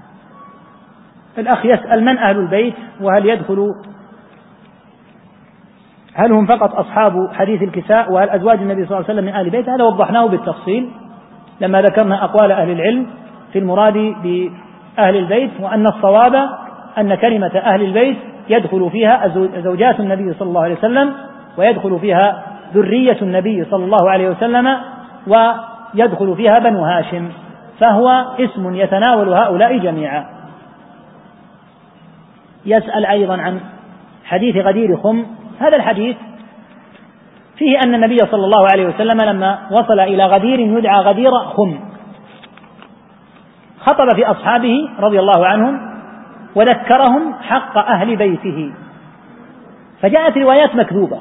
الأخ يسأل: من أهل البيت؟ وهل يدخل هل هم فقط أصحاب حديث الكساء؟ وهل أزواج النبي صلى الله عليه وسلم من آل بيت؟ هذا وضحناه بالتفصيل لما ذكرنا أقوال أهل العلم في المراد بأهل البيت، وأن الصواب أن كلمة أهل البيت يدخل فيها زوجات النبي صلى الله عليه وسلم، ويدخل فيها ذرية النبي صلى الله عليه وسلم، ويدخل فيها بنو هاشم، فهو اسم يتناول هؤلاء جميعا. يسأل أيضا عن حديث غدير خم. هذا الحديث فيه أن النبي صلى الله عليه وسلم لما وصل إلى غدير يدعى غدير خم خطب في أصحابه رضي الله عنهم وذكرهم حق أهل بيته، فجاءت روايات مكذوبة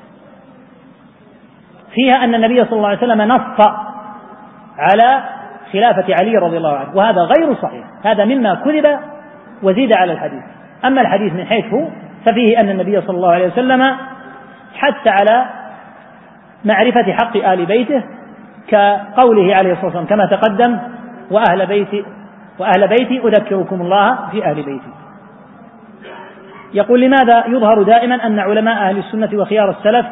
فيها أن النبي صلى الله عليه وسلم نص على خلافة علي رضي الله عنه، وهذا غير صحيح، هذا مما كذب وزيد على الحديث. أما الحديث من حيث ففيه أن النبي صلى الله عليه وسلم حث على معرفة حق آل بيته، كقوله عليه الصلاة والسلام كما تقدم: وأهل بيتي وأهل بيتي أذكركم الله في أهل بيتي. يقول: لماذا يظهر دائما أن علماء أهل السنة وخيار السلف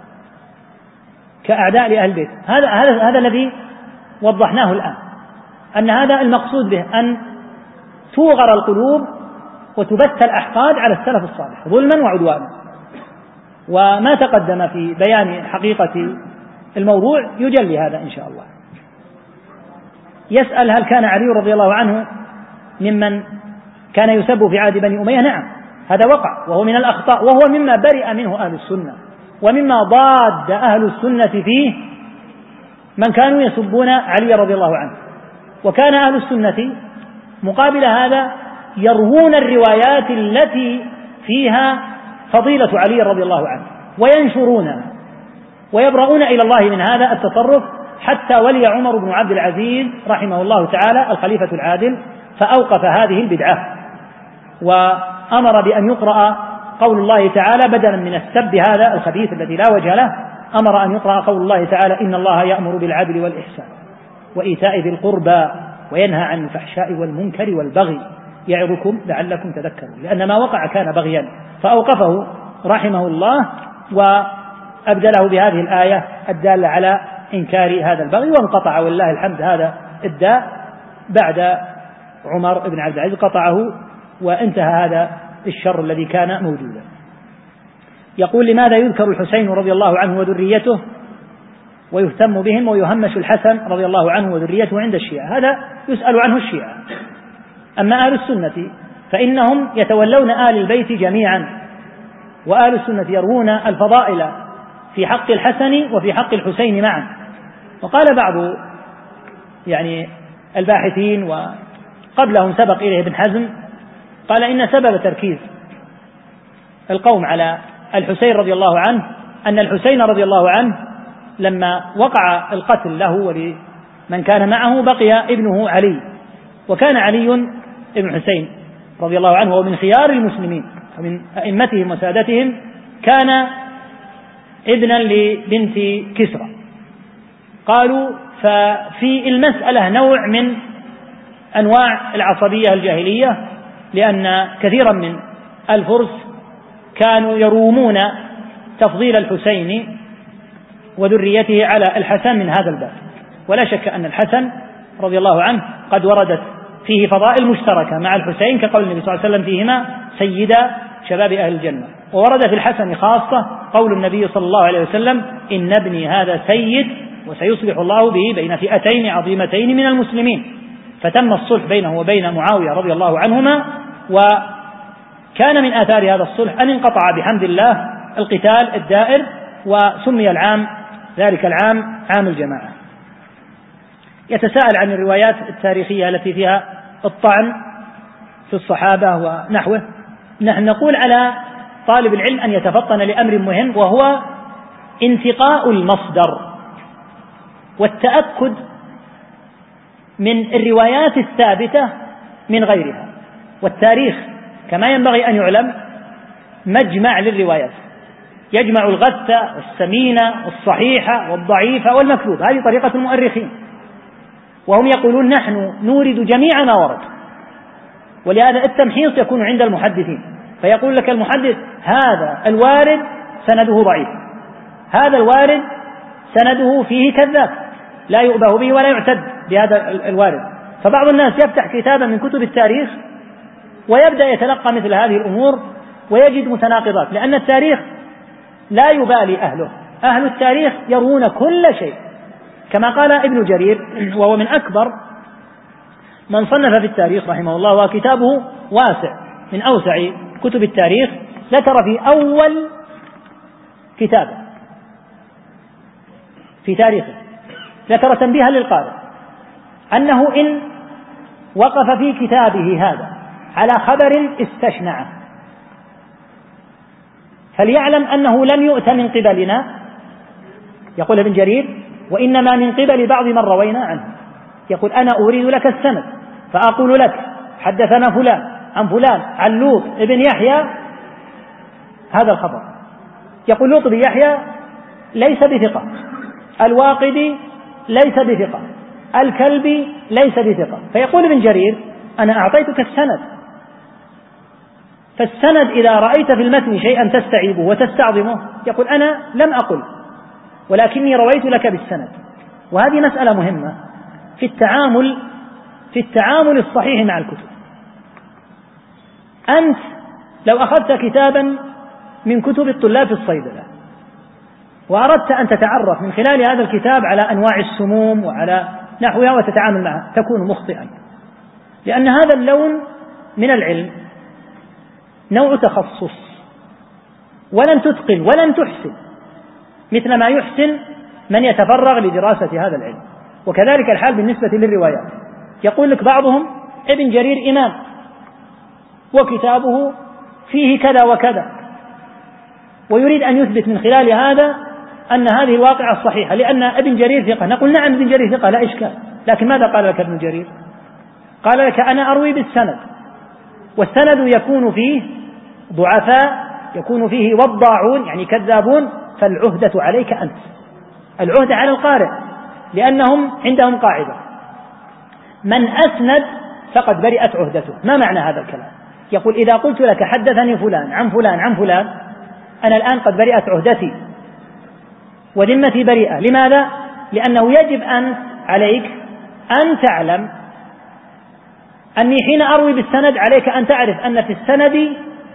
كأعداء لأهل البيت؟ هذا هذا هذا الذي وضحناه الآن، أن هذا المقصود به أن توغر القلوب وتبث الأحقاد على السلف الصالح ظلما وعدوانا. وما تقدم في بيان حقيقة الموضوع يجلي هذا إن شاء الله. يسأل: هل كان علي رضي الله عنه ممن كان يسب في عهد بني أمية؟ نعم، هذا وقع وهو من الأخطاء، وهو مما برئ منه أهل السنة، ومما ضاد أهل السنة فيه من كانوا يسبون علي رضي الله عنه. وكان أهل السنة مقابل هذا يروون الروايات التي فيها فضيلة علي رضي الله عنه وينشرونها ويبرؤون إلى الله من هذا التطرف، حتى ولي عمر بن عبد العزيز رحمه الله تعالى الخليفة العادل فأوقف هذه البدعة، وأمر بأن يقرأ قول الله تعالى بدلا من السب هذا الخبيث الذي لا وجه له، أمر أن يقرأ قول الله تعالى: إن الله يأمر بالعدل والإحسان وإيتاء ذي القربى وينهى عن الفحشاء والمنكر والبغي يعظكم لعلكم تذكرون، لأن ما وقع كان بغيا، فأوقفه رحمه الله وأبدله بهذه الآية الدالة على إنكار هذا البغي، وانقطع ولله الحمد هذا الداء بعد عمر بن عبد العزيز، قطعه وانتهى هذا الشر الذي كان موجودا. يقول: لماذا يذكر الحسين رضي الله عنه وذريته ويهتم بهم ويهمش الحسن رضي الله عنه وذريته عند الشيعة؟ هذا يسأل عنه الشيعة. أما أهل السنة فإنهم يتولون آل البيت جميعا، وآل السنة يروون الفضائل في حق الحسن وفي حق الحسين معا. وقال بعض يعني الباحثين وقبلهم سبق إليه ابن حزم، قال: إن سبب تركيز القوم على الحسين رضي الله عنه أن الحسين رضي الله عنه لما وقع القتل له ولمن كان معه بقي ابنه علي، وكان علي ابن حسين رضي الله عنه ومن خيار المسلمين ومن أئمتهم وسادتهم، كان ابنا لبنت كسرى. قالوا: ففي المسألة نوع من أنواع العصبية الجاهلية، لأن كثيرا من الفرس كانوا يرومون تفضيل الحسين وذريته على الحسن من هذا الباب، ولا شك أن الحسن رضي الله عنه قد وردت فيه فضائل مشتركة مع الحسين، كقول النبي صلى الله عليه وسلم فيهما سيدا شباب أهل الجنة. وورد في الحسن خاصة قول النبي صلى الله عليه وسلم: إن ابني هذا سيد وسيصلح الله به بين فئتين عظيمتين من المسلمين. فتم الصلح بينه وبين معاوية رضي الله عنهما، وكان من آثار هذا الصلح أن انقطع بحمد الله القتال الدائر وسمي العام ذلك العام عام الجماعة. يتساءل عن الروايات التاريخية التي فيها الطعن في الصحابة ونحوه. نحن نقول على طالب العلم أن يتفطن لأمر مهم، وهو انتقاء المصدر والتأكد من الروايات الثابتة من غيرها. والتاريخ كما ينبغي أن يعلم مجمع للروايات، يجمع الغثة والسمينة والصحيحة والضعيفة والمكذوب. هذه طريقة المؤرخين، وهم يقولون نحن نورد جميع ما ورد، ولهذا التمحيص يكون عند المحدثين، فيقول لك المحدث هذا الوارد سنده ضعيف، هذا الوارد سنده فيه كذاب لا يؤبه به ولا يعتد بهذا الوارد. فبعض الناس يفتح كتابا من كتب التاريخ ويبدأ يتلقى مثل هذه الأمور ويجد متناقضات، لأن التاريخ لا يبالي أهله، أهل التاريخ يروون كل شيء، كما قال ابن جرير وهو من أكبر من صنف في التاريخ رحمه الله، وكتابه واسع من أوسع كتب التاريخ. ذكر في أول كتاب في تاريخه، ذكر تنبيها للقارئ أنه إن وقف في كتابه هذا على خبر استشنعه فليعلم أنه لم يؤت من قبلنا، يقول ابن جرير، وإنما من قبل بعض من روينا عنه. يقول أنا أريد لك السند فأقول لك حدثنا فلان عن فلان عن لوط ابن يحيى هذا الخبر. يقول لوط بن يحيى ليس بثقة، الواقدي ليس بثقة، الكلبي ليس بثقة. فيقول ابن جرير أنا أعطيتك السند، فالسند إذا رأيت في المتن شيئا تستعيبه وتستعظمه يقول أنا لم أقل ولكني رويت لك بالسند. وهذه مسألة مهمة في التعامل في التعامل الصحيح مع الكتب. أنت لو أخذت كتابا من كتب الطلاب في الصيدلة وأردت أن تتعرف من خلال هذا الكتاب على أنواع السموم وعلى نحوها وتتعامل معها، تكون مخطئا، لأن هذا اللون من العلم نوع تخصص، ولن تتقن ولن تحسن مثل ما يحسن من يتفرغ لدراسة هذا العلم. وكذلك الحال بالنسبة للروايات. يقول لك بعضهم ابن جرير إمام وكتابه فيه كذا وكذا، ويريد أن يثبت من خلال هذا أن هذه الواقعة الصحيحة لأن ابن جرير ثقة. نقول نعم ابن جرير ثقة لا إشكال، لكن ماذا قال لك ابن جرير؟ قال لك أنا أروي بالسند، والسند يكون فيه ضعفاء، يكون فيه وضاعون يعني كذابون، فالعهدة عليك أنت، العهدة على القارئ، لأنهم عندهم قاعدة من أسند فقد برئت عهدته. ما معنى هذا الكلام؟ يقول إذا قلت لك حدثني فلان عن فلان عن فلان أنا الآن قد برئت عهدتي وذمتي بريئة. لماذا؟ لأنه يجب أن عليك أن تعلم أني حين أروي بالسند عليك أن تعرف أن في السند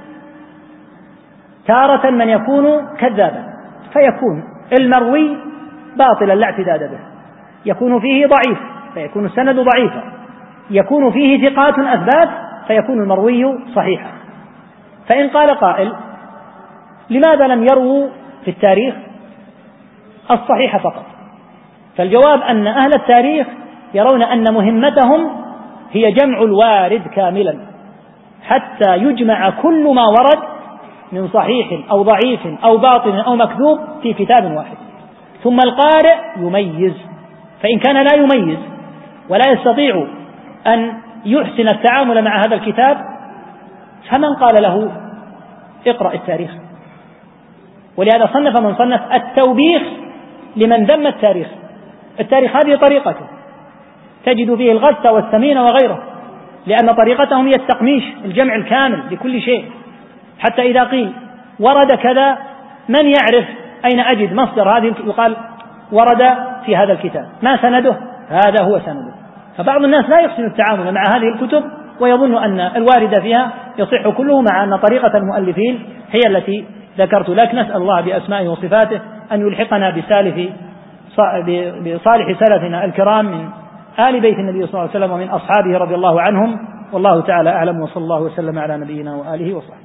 تارة من يكون كذابا فيكون المروي باطلا لا اعتداد به، يكون فيه ضعيف فيكون السند ضعيفا، يكون فيه ثقات أثبات فيكون المروي صحيحا. فإن قال قائل لماذا لم يروا في التاريخ الصحيح فقط؟ فالجواب أن أهل التاريخ يرون أن مهمتهم هي جمع الوارد كاملا حتى يجمع كل ما ورد من صحيح أو ضعيف أو باطل أو مكذوب في كتاب واحد، ثم القارئ يميز. فإن كان لا يميز ولا يستطيع أن يحسن التعامل مع هذا الكتاب فمن قال له اقرأ التاريخ؟ ولهذا صنف من صنف التوبيخ لمن ذم التاريخ. التاريخ هذه طريقته، تجد فيه الغث والسمين وغيره، لأن طريقتهم هي التقميش، الجمع الكامل لكل شيء، حتى إذا قيل ورد كذا من يعرف أين أجد مصدر هذه؟ يقال ورد في هذا الكتاب، ما سنده؟ هذا هو سنده. فبعض الناس لا يحسن التعامل مع هذه الكتب ويظن أن الوارد فيها يصح كله، مع أن طريقة المؤلفين هي التي ذكرت لك. نسأل الله بأسمائه وصفاته أن يلحقنا بسالف بصالح سلفنا الكرام من آل بيت النبي صلى الله عليه وسلم ومن أصحابه رضي الله عنهم، والله تعالى أعلم، وصلى الله وسلم على نبينا وآله وصحبه.